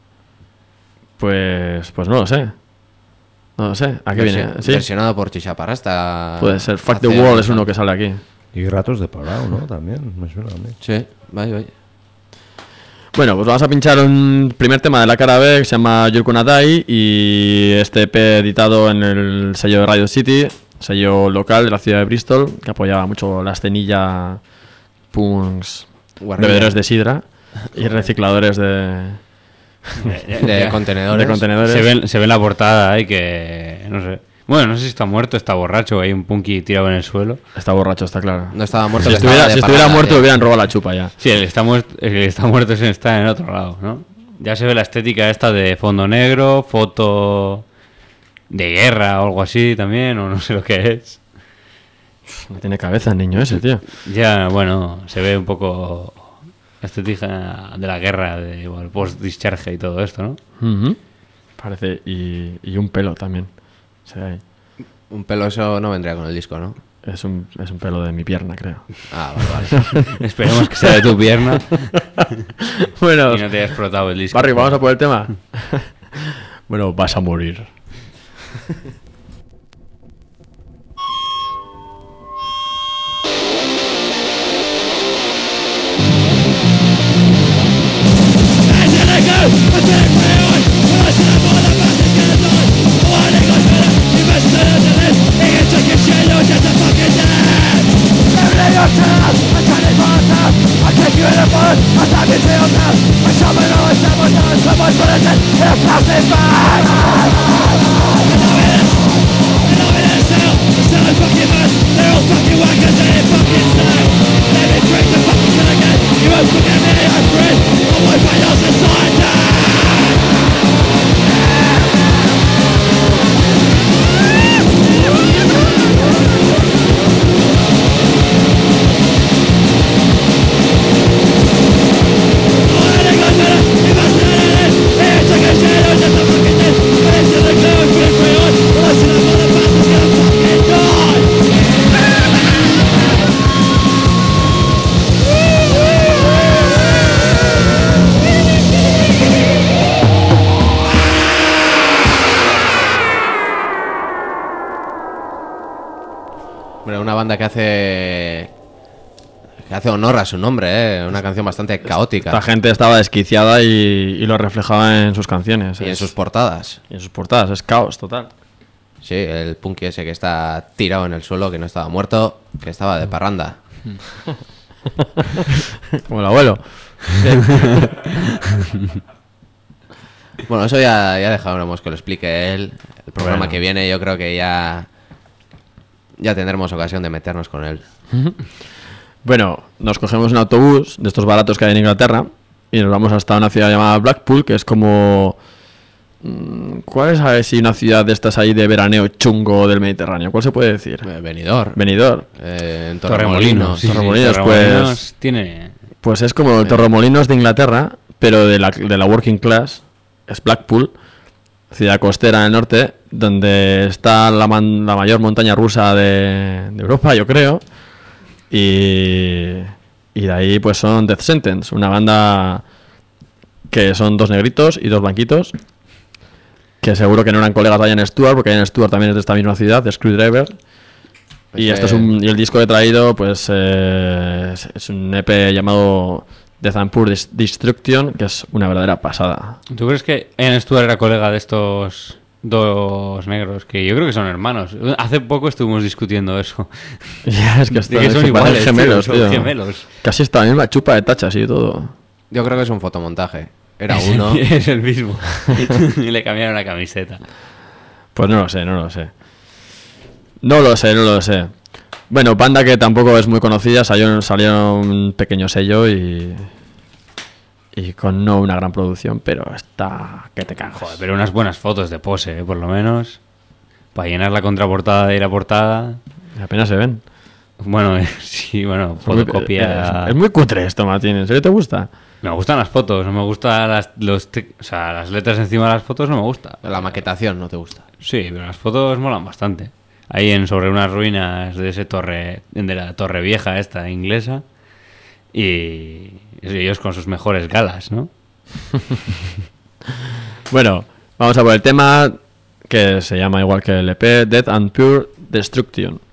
Pues, pues no lo sé. No lo sé. ¿A qué Versio- viene? ¿Sí? Versionado por Chichaparrasta. Puede ser. Fuck hace the Wall años, es uno ¿no? que sale aquí. Y Ratos de Parado, ¿no? También, me suena a mí. Sí, vaya, vaya. Bueno, pues vamos a pinchar un primer tema de la cara B que se llama You're Gonna Die y este E P editado en el sello de Radio City sello local de la ciudad de Bristol, que apoyaba mucho la escenilla punks, Guarrilla. bebedores de sidra y recicladores de, De contenedores. de contenedores. Se ve, se ve en la portada ahí que... No sé. Bueno, no sé si está muerto, está borracho, hay un punky tirado en el suelo. Está borracho, está claro. No estaba muerto. Si que estaba estuviera, de si estuviera parranda, muerto, tío. le hubieran robado la chupa ya. Sí, el que está muerto, el que está muerto ese está en otro lado, ¿no? Ya se ve la estética esta de fondo negro, foto de guerra o algo así también, o no sé lo que es. No tiene cabeza el niño ese, tío. Ya, bueno, se ve un poco la estética de la guerra, de igual, post-discharge y todo esto, ¿no? Ujú. Parece. Y, y un pelo también. Se ve ahí. Un pelo eso no vendría con el disco, ¿no? Es un, es un pelo de mi pierna, creo. Ah, vale, vale. Esperemos que sea de tu pierna Bueno, y no te hayas explotado el disco. Barry, vamos a por el tema. Bueno, vas a morir. Bueno, una banda que hace que hace honor a su nombre, ¿eh? Una canción bastante caótica. Esta gente estaba desquiciada y, y lo reflejaba en sus canciones. Y en Es- sus portadas. y en sus portadas. Es caos total. Sí, el punky ese que está tirado en el suelo, que no estaba muerto, que estaba de parranda. Como el abuelo. Bueno, eso ya, ya dejaremos que lo explique él. El programa Bueno. que viene yo creo que ya ya tendremos ocasión de meternos con él. Bueno, nos cogemos un autobús de estos baratos que hay en Inglaterra y nos vamos hasta una ciudad llamada Blackpool, que es como... mm, ¿Cuál es a ver si una ciudad de estas ahí de veraneo chungo del Mediterráneo? ¿Cuál se puede decir? Eh, Benidorm. Benidorm. Eh, en Torremolinos. Torremolinos. Sí, sí, Torremolinos, Torremolinos pues- tiene... Pues es como el Torremolinos de Inglaterra, pero de la, de la working class. Es Blackpool, ciudad costera en el norte, donde está la, man- la mayor montaña rusa de, de Europa, yo creo. Y, y de ahí pues son Death Sentence, una banda que son dos negritos y dos blanquitos, que seguro que no eran colegas de Ian Stewart, porque Ian Stewart también es de esta misma ciudad, de Screwdriver. Y, Ese- esto es un, y el disco que he traído pues eh, es, es un E P llamado Death and Pure Dis- Destruction, que es una verdadera pasada. ¿Tú crees que Ian Stewart era colega de estos dos negros? Que yo creo que son hermanos. Hace poco estuvimos discutiendo eso. Ya, es que, De esto- que es son que parecen iguales, gemelos, tío, son tío. gemelos. Casi está la misma chupa de tachas y todo. Yo creo que es un fotomontaje. Era uno. Es el mismo. Y le cambiaron la camiseta. Pues no lo sé, no lo sé. No lo sé, no lo sé. Bueno, banda que tampoco es muy conocida, salió, salió un pequeño sello y... Y con no una gran producción, pero está... que te cagas. Joder, pero unas buenas fotos de pose, ¿eh? Por lo menos. Para llenar la contraportada y la portada. Apenas se ven. Bueno, eh, sí, bueno, Es muy- fotocopia. Es, es muy cutre esto, Martín. ¿En serio te gusta? Me gustan las fotos, no me gustan las, los te- o sea, las letras encima de las fotos, no me gusta. La maquetación no te gusta. Sí, pero las fotos molan bastante. Ahí en sobre unas ruinas de ese torre, de la torre vieja esta inglesa. Y ellos con sus mejores galas, ¿no? Bueno, vamos a por el tema que se llama igual que el E P, Death and Pure Destruction.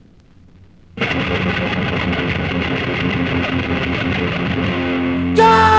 Die!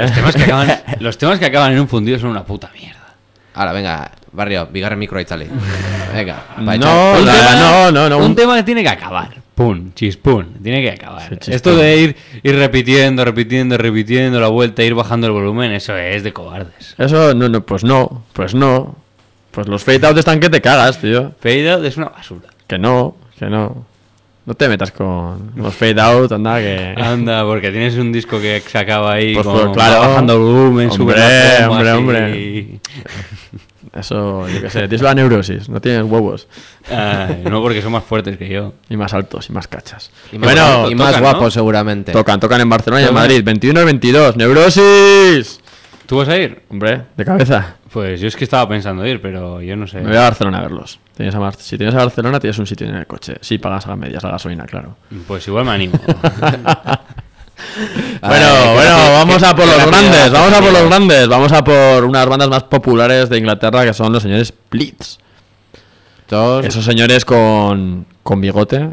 ¿eh? Los temas que acaban, los temas que acaban en un fundido son una puta mierda. Ahora, venga, Barrio, bigarren micro y chale. Venga, pa' No, echar- Un la- tema- no, no, no. Un un- tema que tiene que acabar. Pum, chispum, tiene que acabar. Sí, chispum. Esto de ir, ir repitiendo, repitiendo, repitiendo la vuelta, ir bajando el volumen, eso es de cobardes. Eso, no, no, pues no, pues no. Pues los fade out están que te cagas, tío. Fade out es una basura. Que no, que no. No te metas con los fade out, anda que... Anda, porque tienes un disco que se acaba ahí, Pues, con, pues, claro. va bajando el volumen, sube Hombre, las tomas hombre, y- hombre. Eso, yo qué sé, tienes la neurosis, no tienes huevos. Ay, no, porque son más fuertes que yo. Y más altos y más cachas. Y más, bueno, y más tocan, guapo, ¿no? seguramente. tocan, tocan en Barcelona y en Tocan. Madrid. veintiuno y veintidós, neurosis. ¿Tú vas a ir? Hombre, de cabeza. Pues yo es que estaba pensando ir, pero yo no sé. Me voy a Barcelona a verlos. Tienes a Mar- si tienes a Barcelona, tienes un sitio en el coche. Sí, pagas a medias la gasolina, claro. Pues igual me animo. Bueno, Ay, qué bueno, rápido- vamos qué- a por qué los rápido grandes, has vamos a por aprendido. los grandes, vamos a por unas bandas más populares de Inglaterra que son los señores Blitz. Todos Esos señores con, con bigote,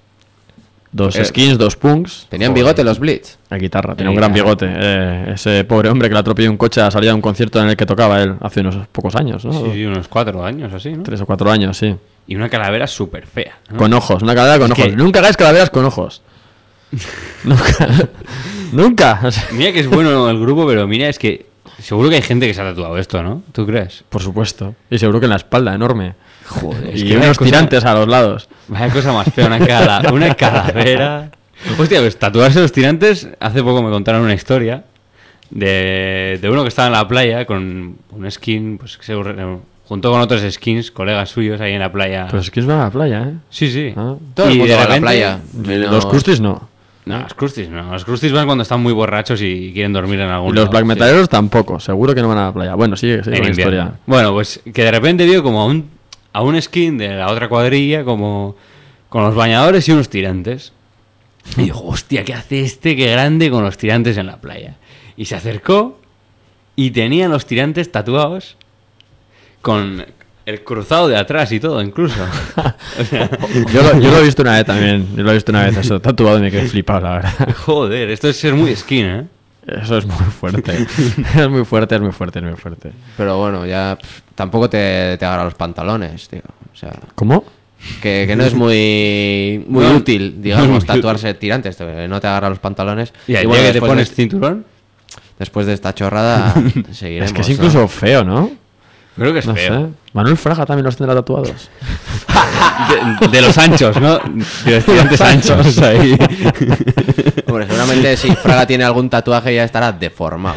dos Eh, skins, dos punks. tenían Joder, bigote los Blitz. La guitarra, tenía un Eh, gran claro. bigote. Eh, ese pobre hombre que le atropelló un coche a salir de un concierto en el que tocaba él hace unos pocos años, ¿no? Sí, sí, unos cuatro años así, ¿no? Tres o cuatro años, sí. Y una calavera súper fea. ¿no? Con ojos, una calavera con Es ojos. que- Nunca hagáis calaveras con ojos. Nunca. Nunca. O sea, Mira que es bueno el grupo, pero mira, es que seguro que hay gente que se ha tatuado esto, ¿no? ¿Tú crees? por supuesto. Y seguro que en la espalda, enorme. Joder, Y unos tirantes a los lados. Vaya cosa más fea, una, cala, una calavera. Hostia, pues tatuarse los tirantes. Hace poco me contaron una historia de, de uno que estaba en la playa con un skin, pues que se, junto con otros skins, colegas suyos ahí en la playa. Pero es que es van a la playa, ¿eh? sí, sí. Ah. Todo el Y mundo de va a la repente- playa. Los menos- Crustis no. No, los crustis no. Los crustis van cuando están muy borrachos y quieren dormir en algún Y los lado, black sí. metaleros tampoco. Seguro que no van a la playa. Bueno, sigue, sigue En con la invierno. historia. Bueno, pues que de repente vio como a un, a un skin de la otra cuadrilla, como con los bañadores y unos tirantes. Y dijo, hostia, ¿qué hace este? Qué grande con los tirantes en la playa. Y se acercó y tenían los tirantes tatuados con el cruzado de atrás y todo, incluso. O sea, Yo lo, yo lo he visto una vez también. Yo lo he visto una vez eso, tatuado y me quedé flipado, la verdad. joder, esto es ser muy skin, ¿eh? Eso es muy fuerte. Es muy fuerte, es muy fuerte, es muy fuerte. Pero bueno, ya pff, tampoco te, te agarra los pantalones, tío. O sea, ¿Cómo? que, que no es muy, muy No, útil, no digamos, es muy tatuarse tirantes. te- No te agarra los pantalones. Y el bueno, día que te después pones de- cinturón, Después de esta chorrada, seguiremos. Es que es ¿no? incluso feo, ¿no? creo que es No feo. sé. Manuel Fraga también los tendrá tatuados. De, de los anchos, ¿no? De los tirantes anchos ahí. Hombre, seguramente si Fraga tiene algún tatuaje ya estará deformado.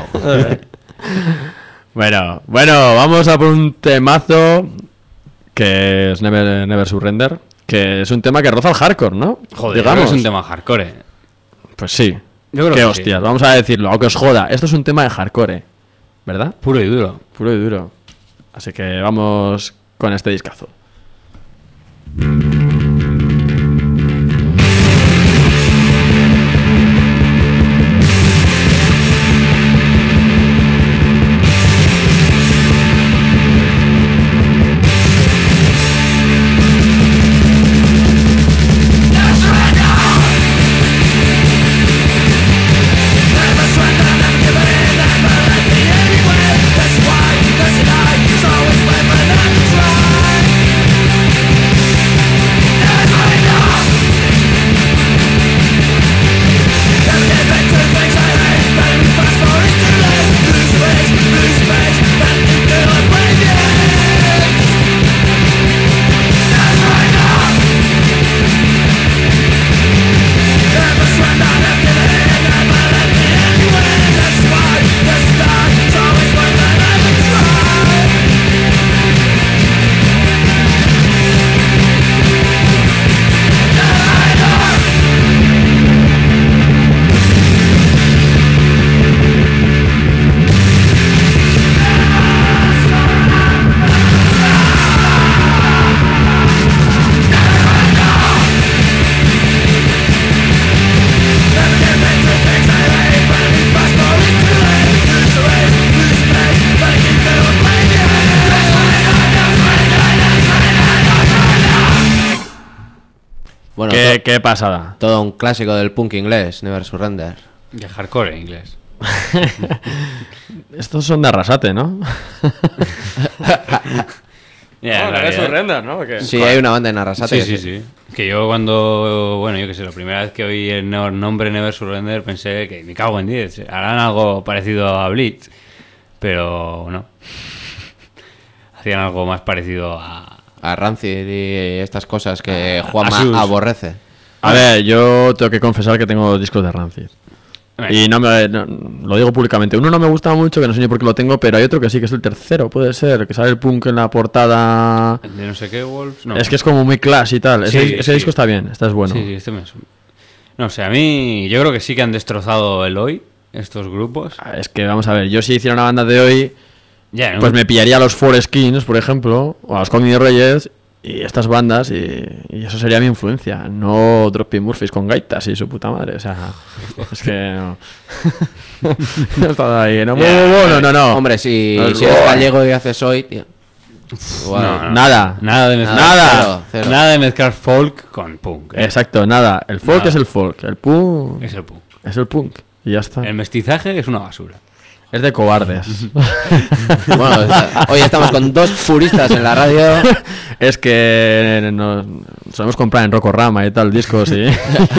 Bueno, bueno, vamos a por un temazo que es Never, Never Surrender, que es un tema que roza el hardcore, ¿no? Joder, digamos. es un tema hardcore. Pues sí. Yo creo Qué que hostias, sí. vamos a decirlo, aunque os joda. Esto es un tema de hardcore, ¿verdad? Puro y duro. Puro y duro. Así que vamos con este discazo. That's why, that's why, it's always my man, I try. Bueno, ¿Qué, to- qué pasada? todo un clásico del punk inglés, Never Surrender. De hardcore en inglés. Estos son de Arrasate, ¿no? Ya, en realidad- ¿no? ¿O qué? Sí, hay una banda en Arrasate. Sí, sí, sí. Que yo cuando, bueno, yo qué sé, la primera vez que oí el no- nombre Never Surrender pensé que me cago en diez, harán algo parecido a Blitz, pero no. Hacían algo más parecido a... A Rancid y estas cosas que A- Juanma a sus- aborrece. A ver, yo tengo que confesar que tengo discos de Rancid. Y no me no, lo digo públicamente. Uno no me gusta mucho, que no sé ni por qué lo tengo, pero hay otro que sí, que es el tercero, puede ser, que sale el punk en la portada. De no sé qué, Wolves, no. Es que es como muy clash y tal. Sí, ese ese sí. disco está bien, este es bueno. Sí, sí, este me... No sé, a mí yo creo que sí que han destrozado el hoy, estos grupos. Ah, Es que vamos a ver, yo si hiciera una banda de hoy, Ya, ¿no? pues me pillaría a los Four Skins, por ejemplo, o a los Cognito Reyes y estas bandas, y, y eso sería mi influencia, no Dropping Murphys con gaitas y su puta madre. O sea, es que no. No he estado ahí, no, no, no, no, no. Hombre, si, No, si eres gallego y haces hoy, tío. Igual. No, no. Nada. Nada de mezclar, Nada. Cero, cero. nada de mezclar folk con punk. ¿eh? Exacto, nada. El folk Nada. es el folk, el punk Es el punk. es el punk. Y ya está. El mestizaje es una basura. Es de cobardes. Bueno, está- hoy estamos con dos puristas en la radio. Es que nos solemos comprar en Rocorama y tal discos y,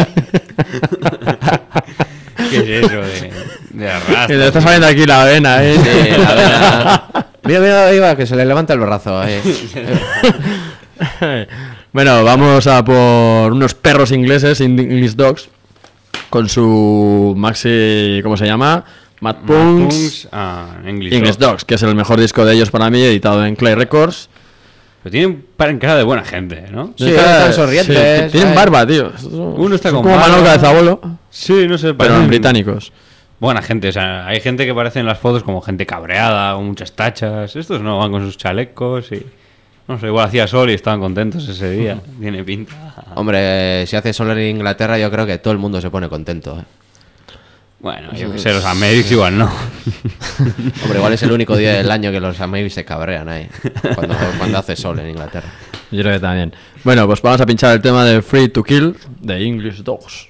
¿Qué es eso de, de y arrastre? le está saliendo aquí la vena, ¿eh? Sí, la verdad. Mira, mira, ahí va, que se le levanta el brazo. Ahí. Bueno, vamos a por unos perros ingleses, English Dogs, con su maxi, ¿cómo se llama? Mad Punks, Punks, ah, English, English Dogs. Dogs, que es el mejor disco de ellos para mí, editado en Clay Records. Pero tienen para cara de buena gente, ¿no? Sí, están sonrientes, Sí, tienen ay. barba, tío. Uno está Son con como barba. Manolo Cabezabuelo, Sí, no sé, pero parecen en británicos. buena gente, o sea, hay gente que parece en las fotos como gente cabreada, con muchas tachas. Estos no van con sus chalecos y... No sé, igual hacía sol y estaban contentos ese día. Tiene pinta. Hombre, si hace sol en Inglaterra, yo creo que todo el mundo se pone contento. ¿eh? Bueno, yo que sé, los Americs igual no. Hombre, igual es el único día del año que los amigos se cabrean ahí. Cuando, cuando hace sol en Inglaterra. Yo creo que también. Bueno, pues vamos a pinchar el tema de Free to Kill de English Dogs.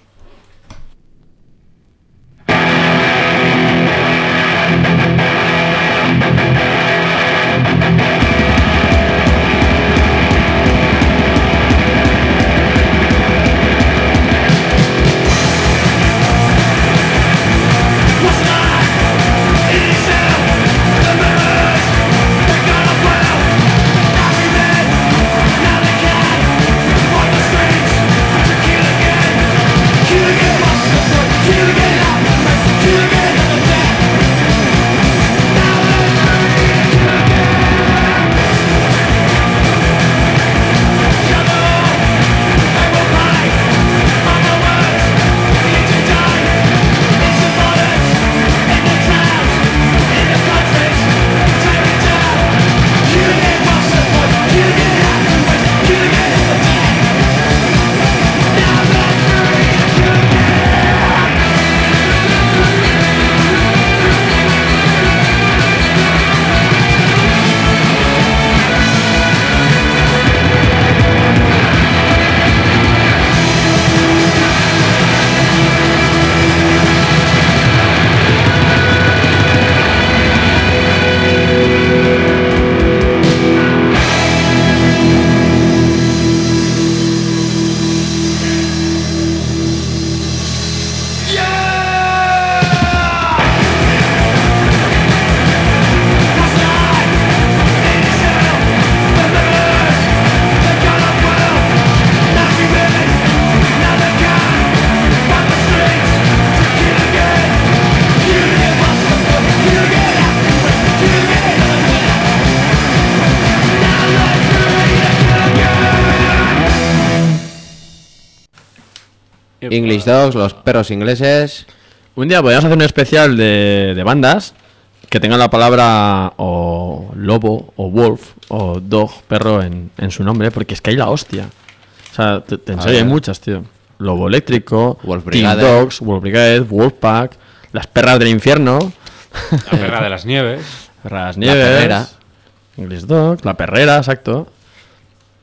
English Dogs, los perros ingleses. Un día podríamos hacer un especial de, de bandas que tengan la palabra o lobo, o wolf, o dog, perro en, en su nombre, porque es que hay la hostia. O sea, te, te en A serio, hay ver. muchos, tío. Lobo eléctrico, Wolf Team Brigade. Dogs, Wolf Brigade, Wolfpack, las perras del infierno, La perra de las nieves. perras La nieves, perrera. English Dogs, la perrera, exacto.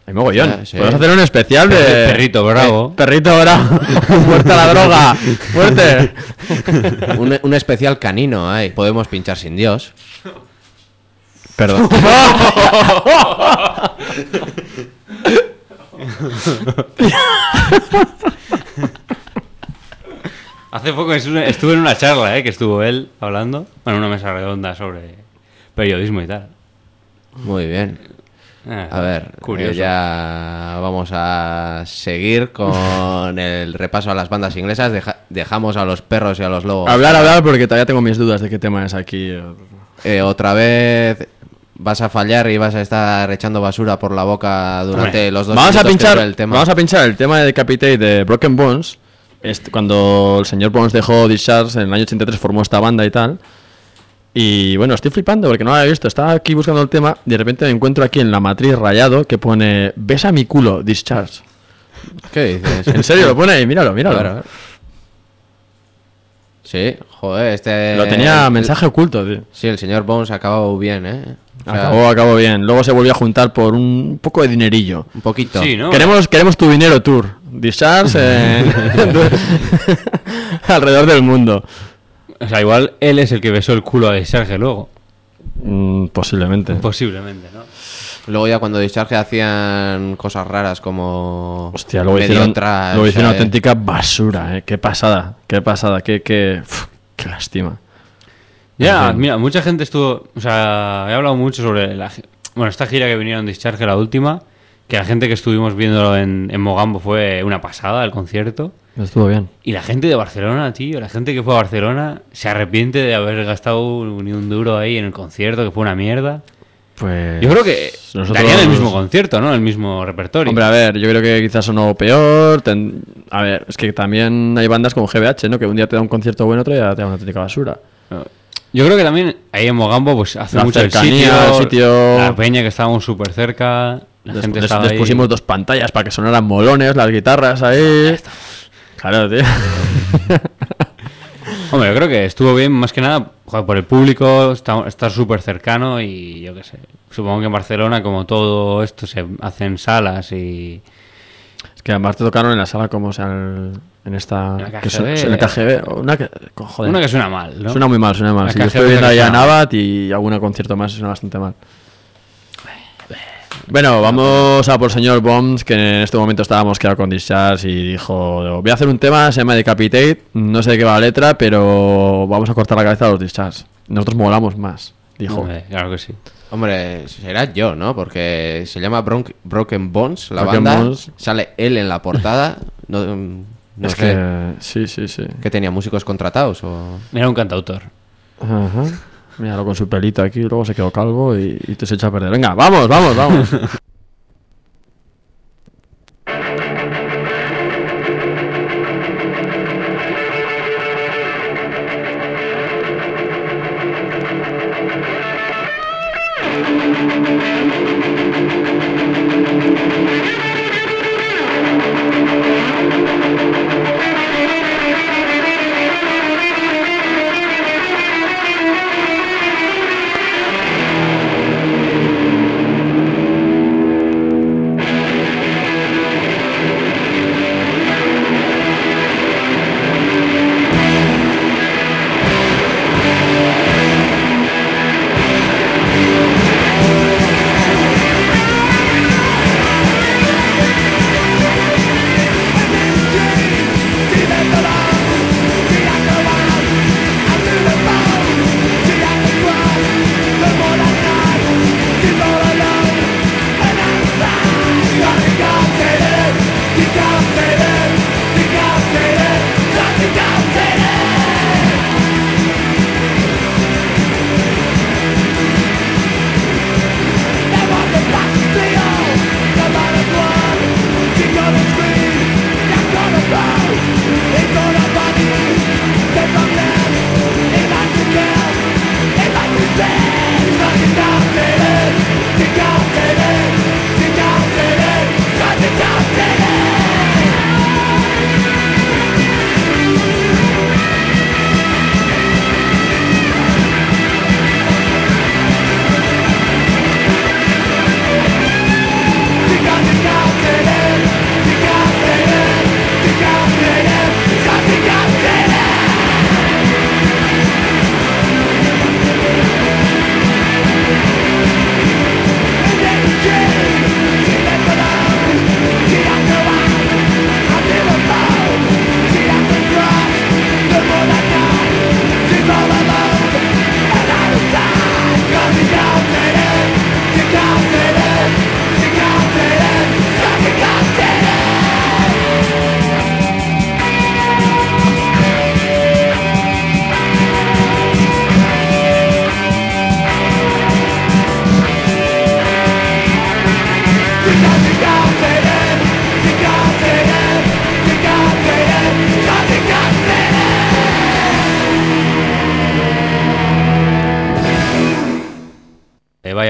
Hay mogollón. Sí, sí. Podemos hacer un especial de... Perrito bravo. Eh, perrito bravo. Muerte a la droga. Muerte. Un, un especial canino hay. Podemos pinchar sin Dios. Perdón. Hace poco estuve estuve en una charla, ¿eh? Que estuvo él hablando. Bueno, una mesa redonda sobre periodismo y tal. Muy bien. Eh, A ver, curioso. eh, ya vamos a seguir con el repaso a las bandas inglesas. Deja- dejamos a los perros y a los lobos. Hablar, hablar, porque todavía tengo mis dudas de qué tema es aquí. Eh, otra vez vas a fallar y vas a estar echando basura por la boca durante Hombre, los dos Vamos a minutos que pinchar, dura el tema. vamos a pinchar el tema de Decapitate de Broken Bones. Este, cuando el señor Bones dejó Discharge en el año ochenta y tres, formó esta banda y tal. Y bueno, estoy flipando porque no lo había visto. Estaba aquí buscando el tema y de repente me encuentro aquí en la matriz rayado que pone besa mi culo, Discharge. ¿Qué dices? En serio, lo pone ahí, míralo, míralo. A ver, a ver. Sí, joder, este... Lo tenía el- mensaje oculto, tío. Sí, el señor Bones acabó bien, ¿eh? O sea, Acabó, acabó bien. Luego se volvió a juntar por un poco de dinerillo. un poquito. Sí, ¿no? Queremos, queremos tu dinero tour. Discharge en- alrededor del mundo. O sea, igual él es el que besó el culo a Sergio luego. Mm, posiblemente. Posiblemente, ¿no? Luego ya cuando Discharge hacían cosas raras como... Hostia, luego medio hicieron, trash, luego hicieron eh. una auténtica basura, eh. Qué pasada, qué pasada, qué, qué, uf, qué lástima. Ya, Ujú. mira, mucha gente estuvo... O sea, he hablado mucho sobre la... gi- Bueno, esta gira que vinieron Discharge, la última, que la gente que estuvimos viéndolo en, en Mogambo fue una pasada, el concierto. Estuvo bien. Y la gente de Barcelona, tío, la gente que fue a Barcelona se arrepiente de haber gastado ni un duro ahí en el concierto, que fue una mierda. Pues Yo creo que nosotros- darían el mismo concierto, ¿no? El mismo repertorio. Hombre, a ver, yo creo que quizás sonó peor. ten- A ver, es que también hay bandas como G B H, ¿no? Que un día te da un concierto bueno, otro día te da una auténtica basura. Yo creo que también ahí en Mogambo pues hace La mucho el cercanía, sitio, el sitio- la peña que estábamos súper cerca, la Les, gente les- estaba les ahí. pusimos dos pantallas para que sonaran molones, las guitarras ahí. Claro, tío. Hombre, yo creo que estuvo bien, más que nada, joder, por el público, está- estar súper cercano y yo qué sé. Supongo que en Barcelona, como todo esto se hace en salas y... Es que además te tocaron en la sala como sea el- en esta... En la que K G son- B. en el K G B. Una que, co- joder. Una que suena mal, ¿no? Suena muy mal, suena mal. La Sí, yo K G B estoy viendo que ahí a suena mal. Navat y algún concierto más y suena bastante mal. Bueno, vamos a por señor Bombs, que en este momento estábamos quedado con Discharge y dijo, voy a hacer un tema, se llama Decapitate, no sé de qué va la letra, pero vamos a cortar la cabeza a los Discharge. Nosotros molamos más, dijo. Hombre, claro que sí. Hombre, será yo, ¿no? Porque se llama Bronc- Broken Bones, la Broken banda. Bones. Sale él en la portada. No, no es sé. que, sí, sí, sí. ¿Que tenía músicos contratados o...? Era un cantautor. Ajá. Míralo con su pelito aquí, luego se quedó calvo y, y te se echa a perder. Venga, vamos, vamos, vamos.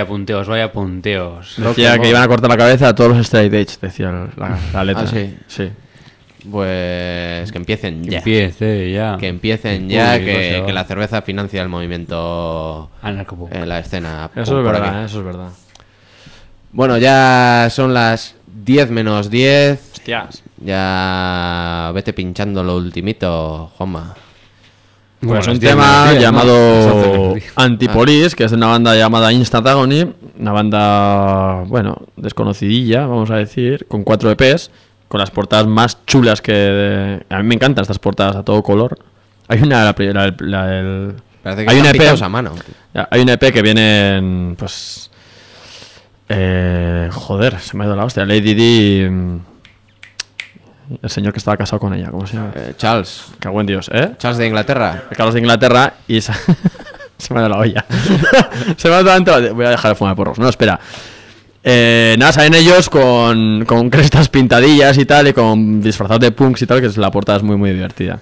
Vaya punteos, vaya punteos. Decía que iban a cortar la cabeza a todos los straight edge, decía la, la letra. Ah, sí. Sí. Pues que empiecen Que ya. empiece ya. Que empiecen El ya, público se que, va. que la cerveza financia el movimiento Anarcopop. en la escena. Eso es por verdad, aquí. ¿eh? Eso es verdad. Bueno, ya son las diez menos diez. Hostias. Ya vete pinchando lo ultimito, Juanma. Bueno, Pues un las diez tema menos diez, ¿no? llamado Las once menos diez. Antipolis, que es de una banda llamada Instant Agony, una banda, bueno, desconocidilla, vamos a decir, con cuatro E Pes, con las portadas más chulas que... A mí me encantan estas portadas a todo color. Hay una... La, la- la- el- Parece que hay están una E P, pintados a mano. ya, hay una E P que viene en, pues... Eh, joder, se me ha ido la hostia. Lady D... mm, El señor que estaba casado con ella, ¿cómo se llama? Eh, Charles. Cago en Dios, ¿eh? Charles de Inglaterra. Carlos de Inglaterra y se, se me ha dado la olla. Se me ha dado tanto. Voy a dejar de fumar porros. No, espera. Eh, nada, salen ellos con, con crestas pintadillas y tal, y con disfrazados de punks y tal, que es, la portada es muy, muy divertida.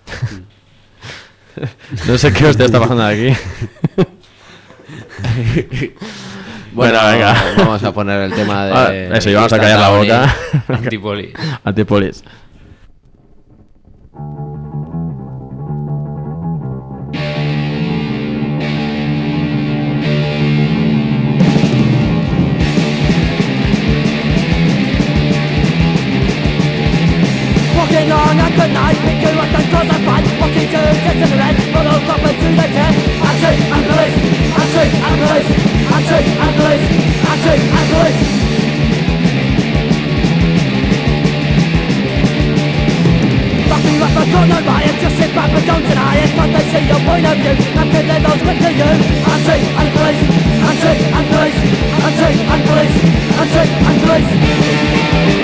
No sé qué hostia está pasando aquí. Bueno, Bueno, venga. vamos a poner el tema de... Ah, eso, y vamos a callar la boca. Antipoli. Antipolis. Walking on at the night, thinking what the cause I fight. Walking to get to the red, follow proper to the dead. Anti, ambulance, anti, ambulance, anti, ambulance, anti, ambulance. Fucking up a corner riot, just sit back but don't deny it. But they see your point of view, and can they don't quick to you. Anti, ambulance, anti, ambulance, anti, ambulance, anti, ambulance.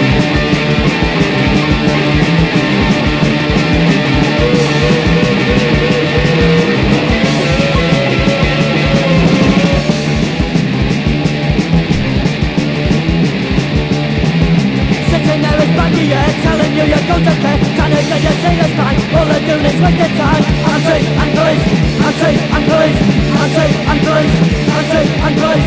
Sitting there with baggy hair, telling you you're going to care. Trying to get your singers back, all they're doing is wasting time. Anti and police, anti and police, anti and police, anti and police.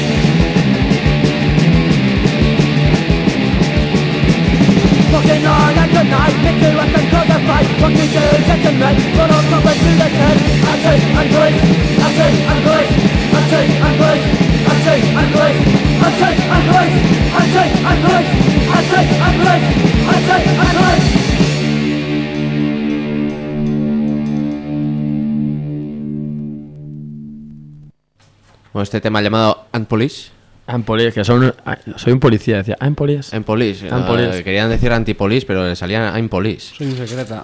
Walking on at the night, making what them cause a fight. Walking to get them red, run on top to the head. Anti and police, anti and police, anti and police, anti and police, anti and police, anti and police, anti and police, anti and police. Bueno, este tema llamado Antipolis. I'm police, que son, soy un policía, decía. I'm police. Antipolis. I'm police. Querían decir Antipolis, pero le salían Antipolis. Soy un secreta.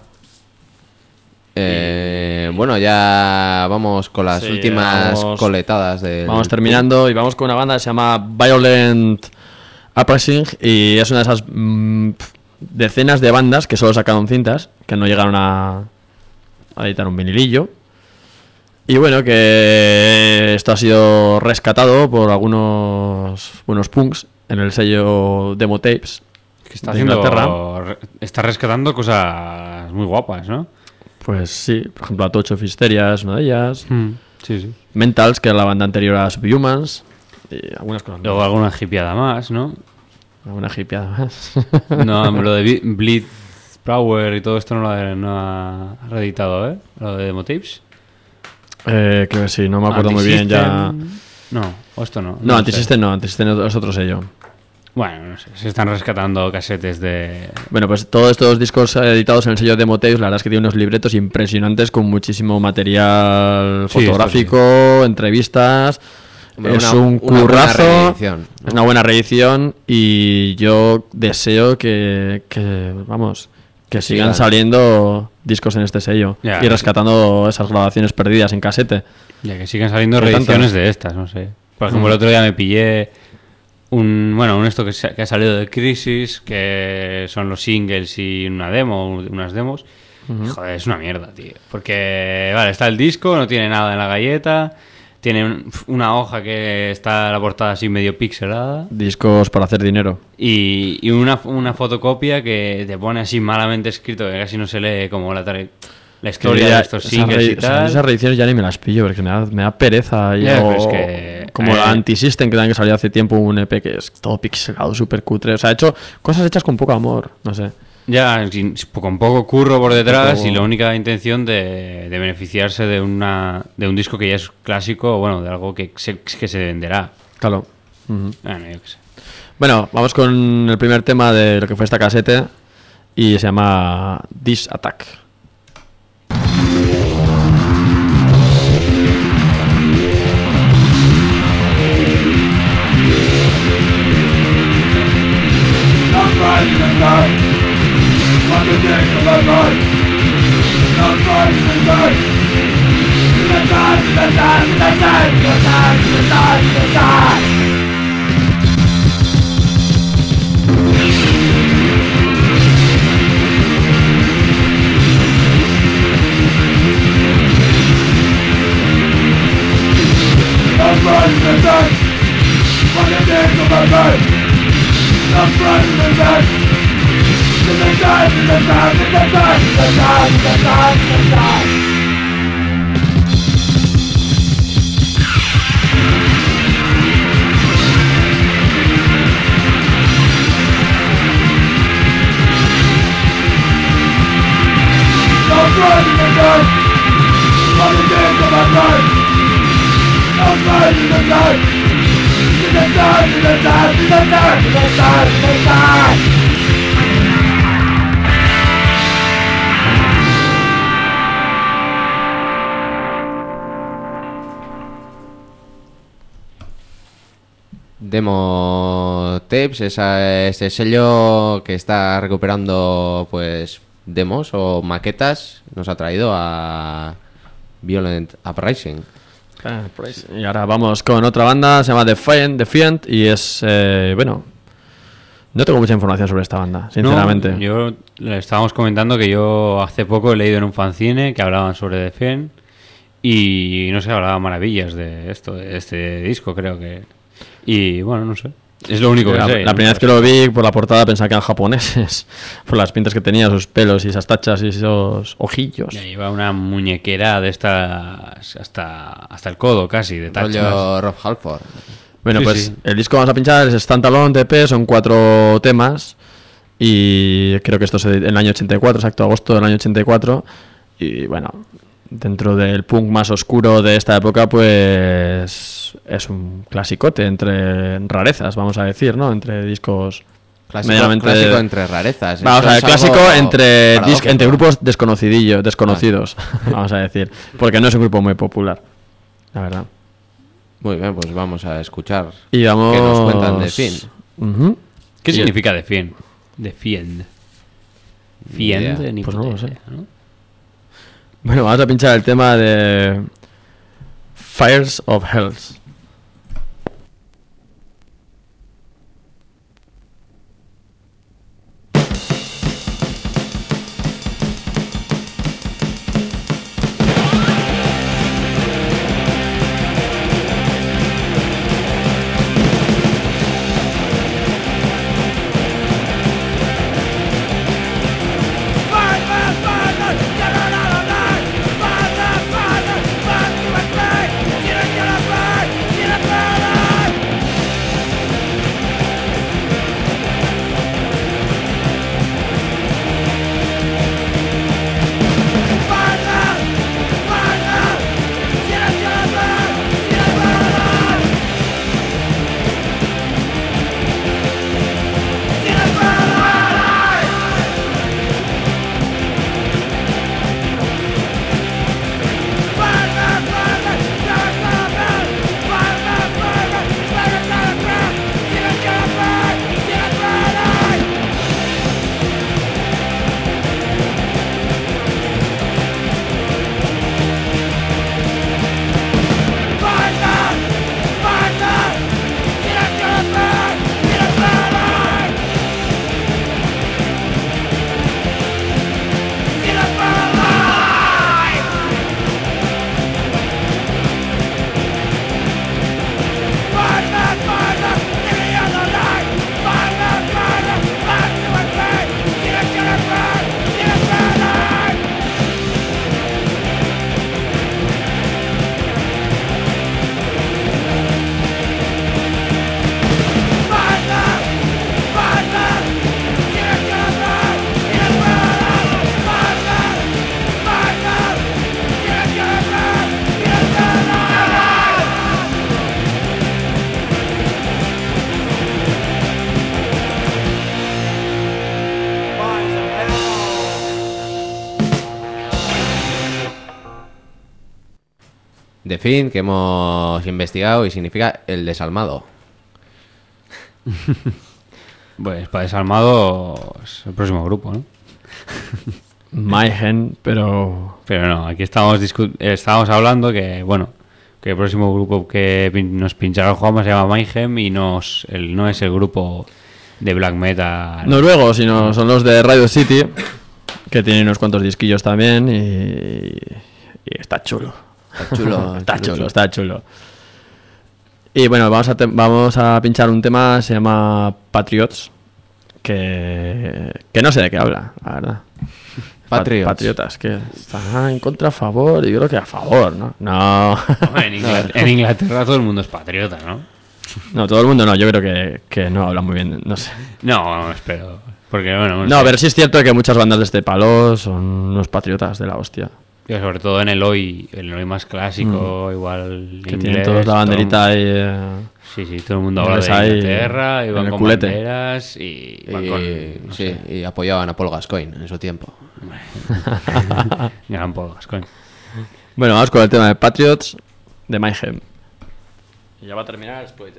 Eh, bueno, ya vamos con las Sí, últimas vamos- coletadas de. Vamos terminando y vamos con una banda que se llama Violent Uprising y es una de esas mm, pf, decenas de bandas que solo sacaron cintas, que no llegaron a, a editar un vinilillo. Y bueno, que esto ha sido rescatado por algunos buenos punks en el sello Demo Tapes Que está de haciendo. Inglaterra. re- Está rescatando cosas muy guapas, ¿no? Pues sí, por ejemplo, Atocho of Hysteria es una de ellas. Sí, sí. Mentals, que era la banda anterior a Subhumans. Y algunas cosas más. Luego alguna hipiada más, ¿no? Alguna hipeada más. No, lo de Bi- Bleed Power y todo esto no lo ha, no ha reeditado, ¿eh? Lo de Demo Tapes. eh, creo que sí, no me acuerdo muy bien ya. Antisystem- No, o esto no. No, lo Antisystem no, Antisystem es otro sello. sé. Bueno, no sé. Se están rescatando casetes de. Bueno, pues todos estos discos editados en el sello Demo Tapes, la verdad es que tiene unos libretos impresionantes con muchísimo material Sí, esto fotográfico, entrevistas. Hombre, es una- un una buena currazo, reedición, ¿no? es una buena reedición y yo deseo que, que vamos, que sigan sigan. saliendo discos en este sello Ya, y sí. rescatando esas grabaciones perdidas en casete. Ya que siguen saliendo Hay reediciones tantas. de estas, no sé. Por ejemplo, Mm. el otro día me pillé un. Bueno, un esto que, se- que ha salido de Crisis, que son los singles y una demo, unas demos. Joder, es una mierda, tío. Porque, vale, está el disco, no tiene nada en la galleta. Tiene un- una hoja que está la portada así medio pixelada. Discos para hacer dinero. Y, y una, una fotocopia que te pone así malamente escrito, que casi no se lee como la, tra- la historia Que ya- de estos esas singles re- y tal. Esas reediciones ya ni me las pillo porque me da, me da pereza. y- Ya, o, pero es que- como Eh. la Anti-System, que también salió hace tiempo, un E P que es todo pixelado, súper cutre. O sea, ha hecho cosas hechas con poco amor, no sé. Ya, sin- con poco curro por detrás Poco- y la única intención de, de beneficiarse de una de un disco que ya es clásico, bueno, de algo que se, que se venderá. Claro. Ujú. Bueno, yo qué sé. Bueno, vamos con el primer tema de lo que fue esta casete y se llama This Attack. Not right in the night. What the day of my life. Not right in the night. The time, the time, the time, the time, the time, the time. Not right in the night. What the day of my life. Not right in the night. To the time, to the time, to the time, to the time, to the time, to the time. Not right in the night. On the days of my life. Not right in the night. To the time, to the time, to the time, to the time, to the time. Demo Tapes, esa, ese sello que está recuperando pues demos o maquetas, nos ha traído a Violent Uprising. Y ahora vamos con otra banda, se llama Defiant, Defiant y es, eh, bueno, no tengo mucha información sobre esta banda, sinceramente. No, yo le estábamos comentando que yo hace poco he leído en un fanzine que hablaban sobre Defiant y no sé, hablaban maravillas de esto, de este disco, creo que. Y bueno, no sé. Es lo único que la, sé. la ¿no? primera vez que lo vi por la portada pensaba que eran japoneses, por las pintas que tenía, sus pelos y esas tachas y esos ojillos. Ya lleva una muñequera de estas hasta, hasta el codo casi, de tachas. Rollo Rob Halford. Bueno, Sí, pues sí. el disco que vamos a pinchar es Standalone T P, son cuatro temas y creo que esto es en el año ochenta y cuatro, exacto, agosto del año ochenta y cuatro. Y bueno, dentro del punk más oscuro de esta época, pues es un clasicote entre rarezas, vamos a decir, ¿no? Entre discos Clásico, medianamente- clásico entre rarezas. Vamos Eso a ver, es algo clásico entre, dis- paradójico. entre grupos desconocidillos, desconocidos, vamos a decir, porque no es un grupo muy popular, la verdad. Muy bien, pues vamos a escuchar Y vamos... qué nos cuentan de fin. Ujú. ¿Qué Y- significa Defiant? Defiend. Fiend, idea. ni Pues puta no lo sé. idea, ¿no? Bueno, vamos a pinchar el tema de Fires of Hells. Fight, fight, fight, fight, get out of line. Fight, fight, fight, fight, you and me. Get it, get it, fight. de fin que hemos investigado y significa el desalmado. Pues para Desalmado es el próximo grupo, ¿no? Mayhem, pero... Pero no, aquí estamos discu- estábamos hablando que, bueno, que el próximo grupo que pin- nos pinchará el Juanma se llama Mayhem y no es el, no es el grupo de black metal. noruego, sino son los de Radio City, que tienen unos cuantos disquillos también y, y está chulo. Está chulo. Está chulo, está chulo. Y bueno, vamos a, te- vamos a pinchar un tema, se llama Patriots, que, que no sé de qué habla, la verdad. Patriots. Patriotas, que están en contra, a favor, y yo creo que a favor, ¿no? No, En Inglaterra, en Inglaterra todo el mundo es patriota, ¿no? no, todo el mundo no, yo creo que, que no habla muy bien, no sé. No, espero. Porque, bueno, No, sé. pero sí es cierto que muchas bandas de este palo son unos patriotas de la hostia. Yo, sobre todo en el hoy, el hoy más clásico, igual. Que inglés, tienen todos la banderita todo- ahí. eh, Sí, sí, todo el mundo habla inglés de ahí Inglaterra, y en van el con culete. banderas y van Y, con. no sí, sé, y apoyaban a Paul Gascoigne en su tiempo. gran Paul Gascoigne. Bueno, vamos con el tema de Patriots de Mayhem. Y ya va a terminar Exploited.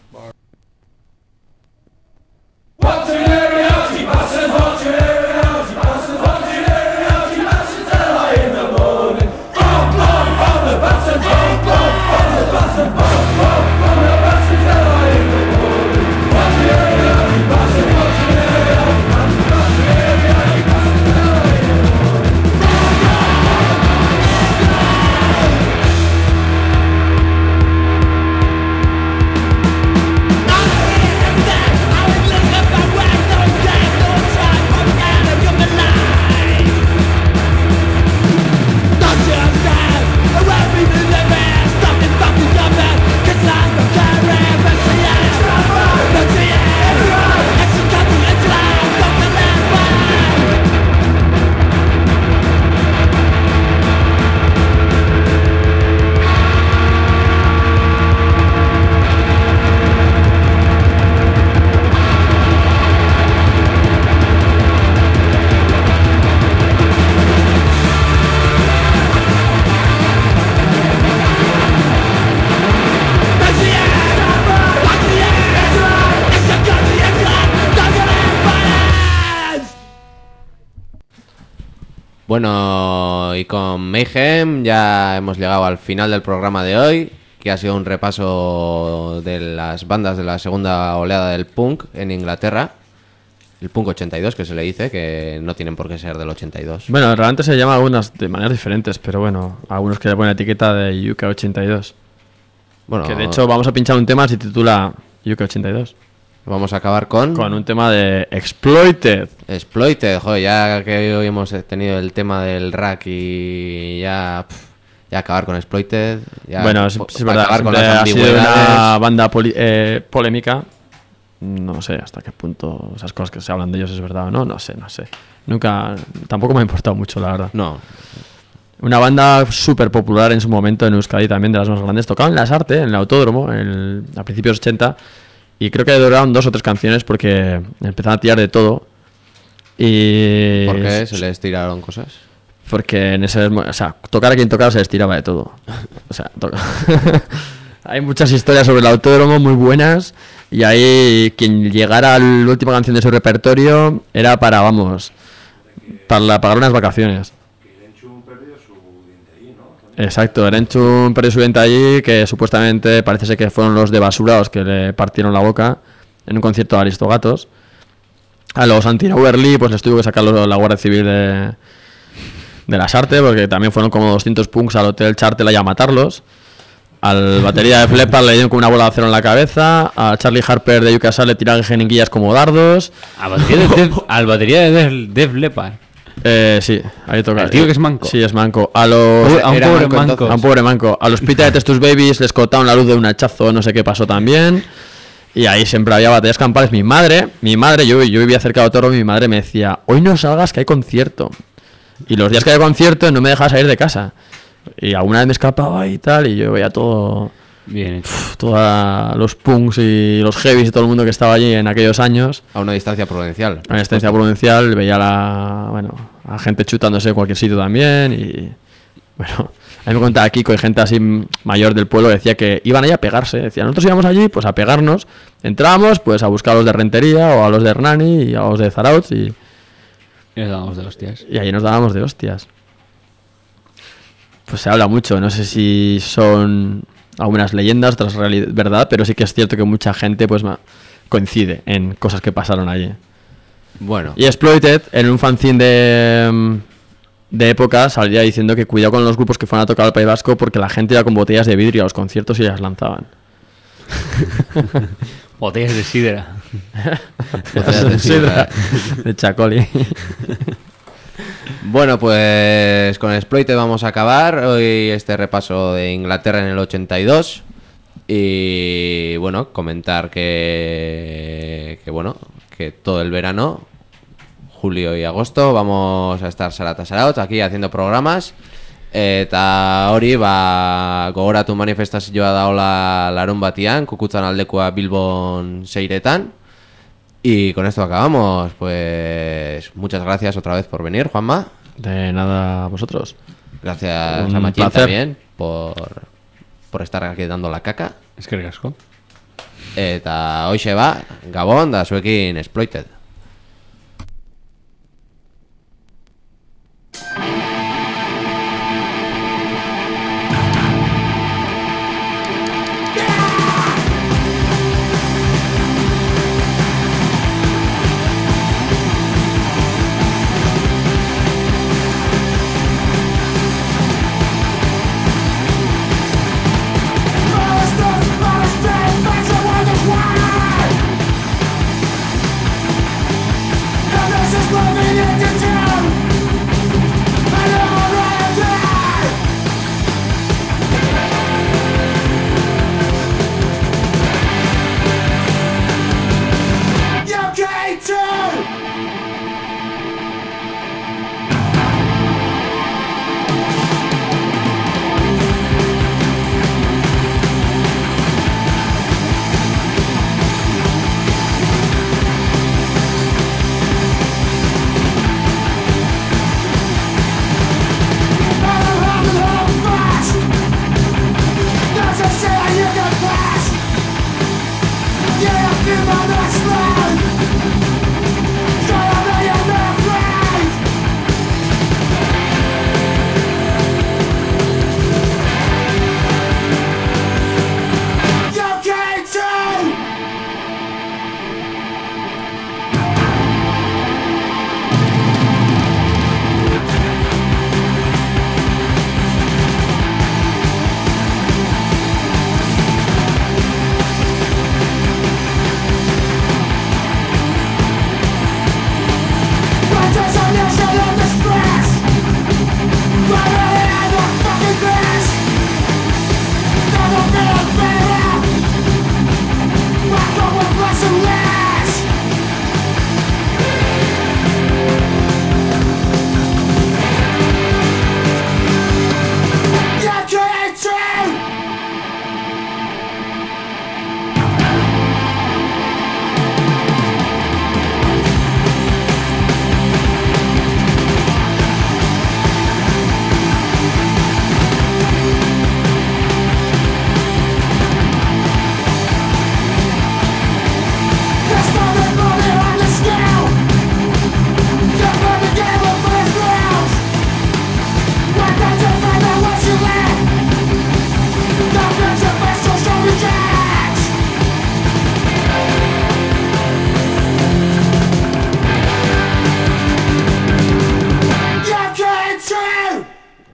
Bueno, y con Mayhem ya hemos llegado al final del programa de hoy, que ha sido un repaso de las bandas de la segunda oleada del punk en Inglaterra. El punk ochenta y dos, que se le dice, que no tienen por qué ser del ochenta y dos. Bueno, realmente se llama algunas de maneras diferentes, pero bueno, algunos que le ponen la etiqueta de U K ochenta y dos. Bueno, Que de hecho vamos a pinchar un tema que se titula U K ochenta y dos. vamos a acabar con... Con un tema de Exploited. Exploited, joder, ya que hoy hemos tenido el tema del rack y ya... pff, ya acabar con Exploited... Ya, Bueno, es, po- es para verdad, acabar con siempre las ha sido una ambigüedades. banda poli- eh, polémica. No sé hasta qué punto esas cosas que se hablan de ellos es verdad o no, no sé, no sé. Nunca, tampoco me ha importado mucho, la verdad. No, Una banda súper popular en su momento en Euskadi también, de las más grandes. Tocaban en Las Artes, en el Autódromo, en el- a principios ochenta. Y creo que duraron dos o tres canciones porque empezaron a tirar de todo. Y... ¿por qué se les tiraron cosas? Porque en ese... O sea, tocar a quien tocara se les tiraba de todo. O sea, toca... Hay muchas historias sobre el Autódromo muy buenas. Y ahí quien llegara a la última canción de su repertorio era para, vamos, para la- pagar unas vacaciones. Exacto, Erenchun perdió su diente allí, que supuestamente parece ser que fueron los de Basura los que le partieron la boca en un concierto de Aristogatos. A los anti-Overly pues les tuvo que sacar los- la Guardia Civil de, de Las Artes, porque también fueron como doscientos punks al Hotel Chartel allá a matarlos. Al batería de Flepper le dieron con una bola de acero en la cabeza. A Charlie Harper de Yucasal le tiraron jeringuillas como dardos. Al batería de Def, al batería de Def, Def Leppard. Eh, sí, ahí toca. El tío que es manco. Sí, es manco. A los... A un Era pobre manco, manco. A un pobre manco. A los Pita de Testus Babies les cortaron la luz de un hachazo, no sé qué pasó también. Y ahí siempre había batallas campales. Mi madre, mi madre, yo, yo vivía cerca de Otorro, y mi madre me decía, hoy no salgas que hay concierto. Y los días que hay concierto no me dejaba salir de casa. Y alguna vez me escapaba y tal, y yo veía todo, Bien hecho. todos los punks y los heavies y todo el mundo que estaba allí en aquellos años. A una distancia prudencial. A una distancia prudencial, veía la, bueno, a gente chutándose en cualquier sitio también y, bueno, A mí me contaba Kiko y gente así mayor del pueblo decía que iban ahí a pegarse. Decía, nosotros íbamos allí pues a pegarnos. Entrábamos pues a buscar a los de Rentería o a los de Hernani y a los de Zarautz y, Y nos dábamos de hostias. y ahí nos dábamos de hostias. Pues se habla mucho, no sé si son algunas leyendas, otras reali- verdad, pero sí que es cierto que mucha gente pues ma- coincide en cosas que pasaron allí. Bueno, Y Exploited, en un fanzine de, mm, de época, salía diciendo que cuidado con los grupos que fueran a tocar al País Vasco porque la gente iba con botellas de vidrio a los conciertos y las lanzaban. Botellas de sidra. botellas de sidra. De Chacoli. Bueno, pues con Exploited vamos a acabar hoy este repaso de Inglaterra en el ochenta y dos. Y bueno, comentar que, que bueno, que todo el verano, julio y agosto, vamos a estar Sarata Zarautz aquí haciendo programas. Eta hori, ba, gogoratu manifestazioa daola larun batian, Kukutzan aldekoa Bilbon seiretan. Y con esto acabamos. Pues muchas gracias otra vez por venir, Juanma. De nada a vosotros. Gracias Un a Machín placer. también por, por estar aquí dando la caca. Es que ricasco. Eta hoxe ba, Gabon da zuekin Exploited.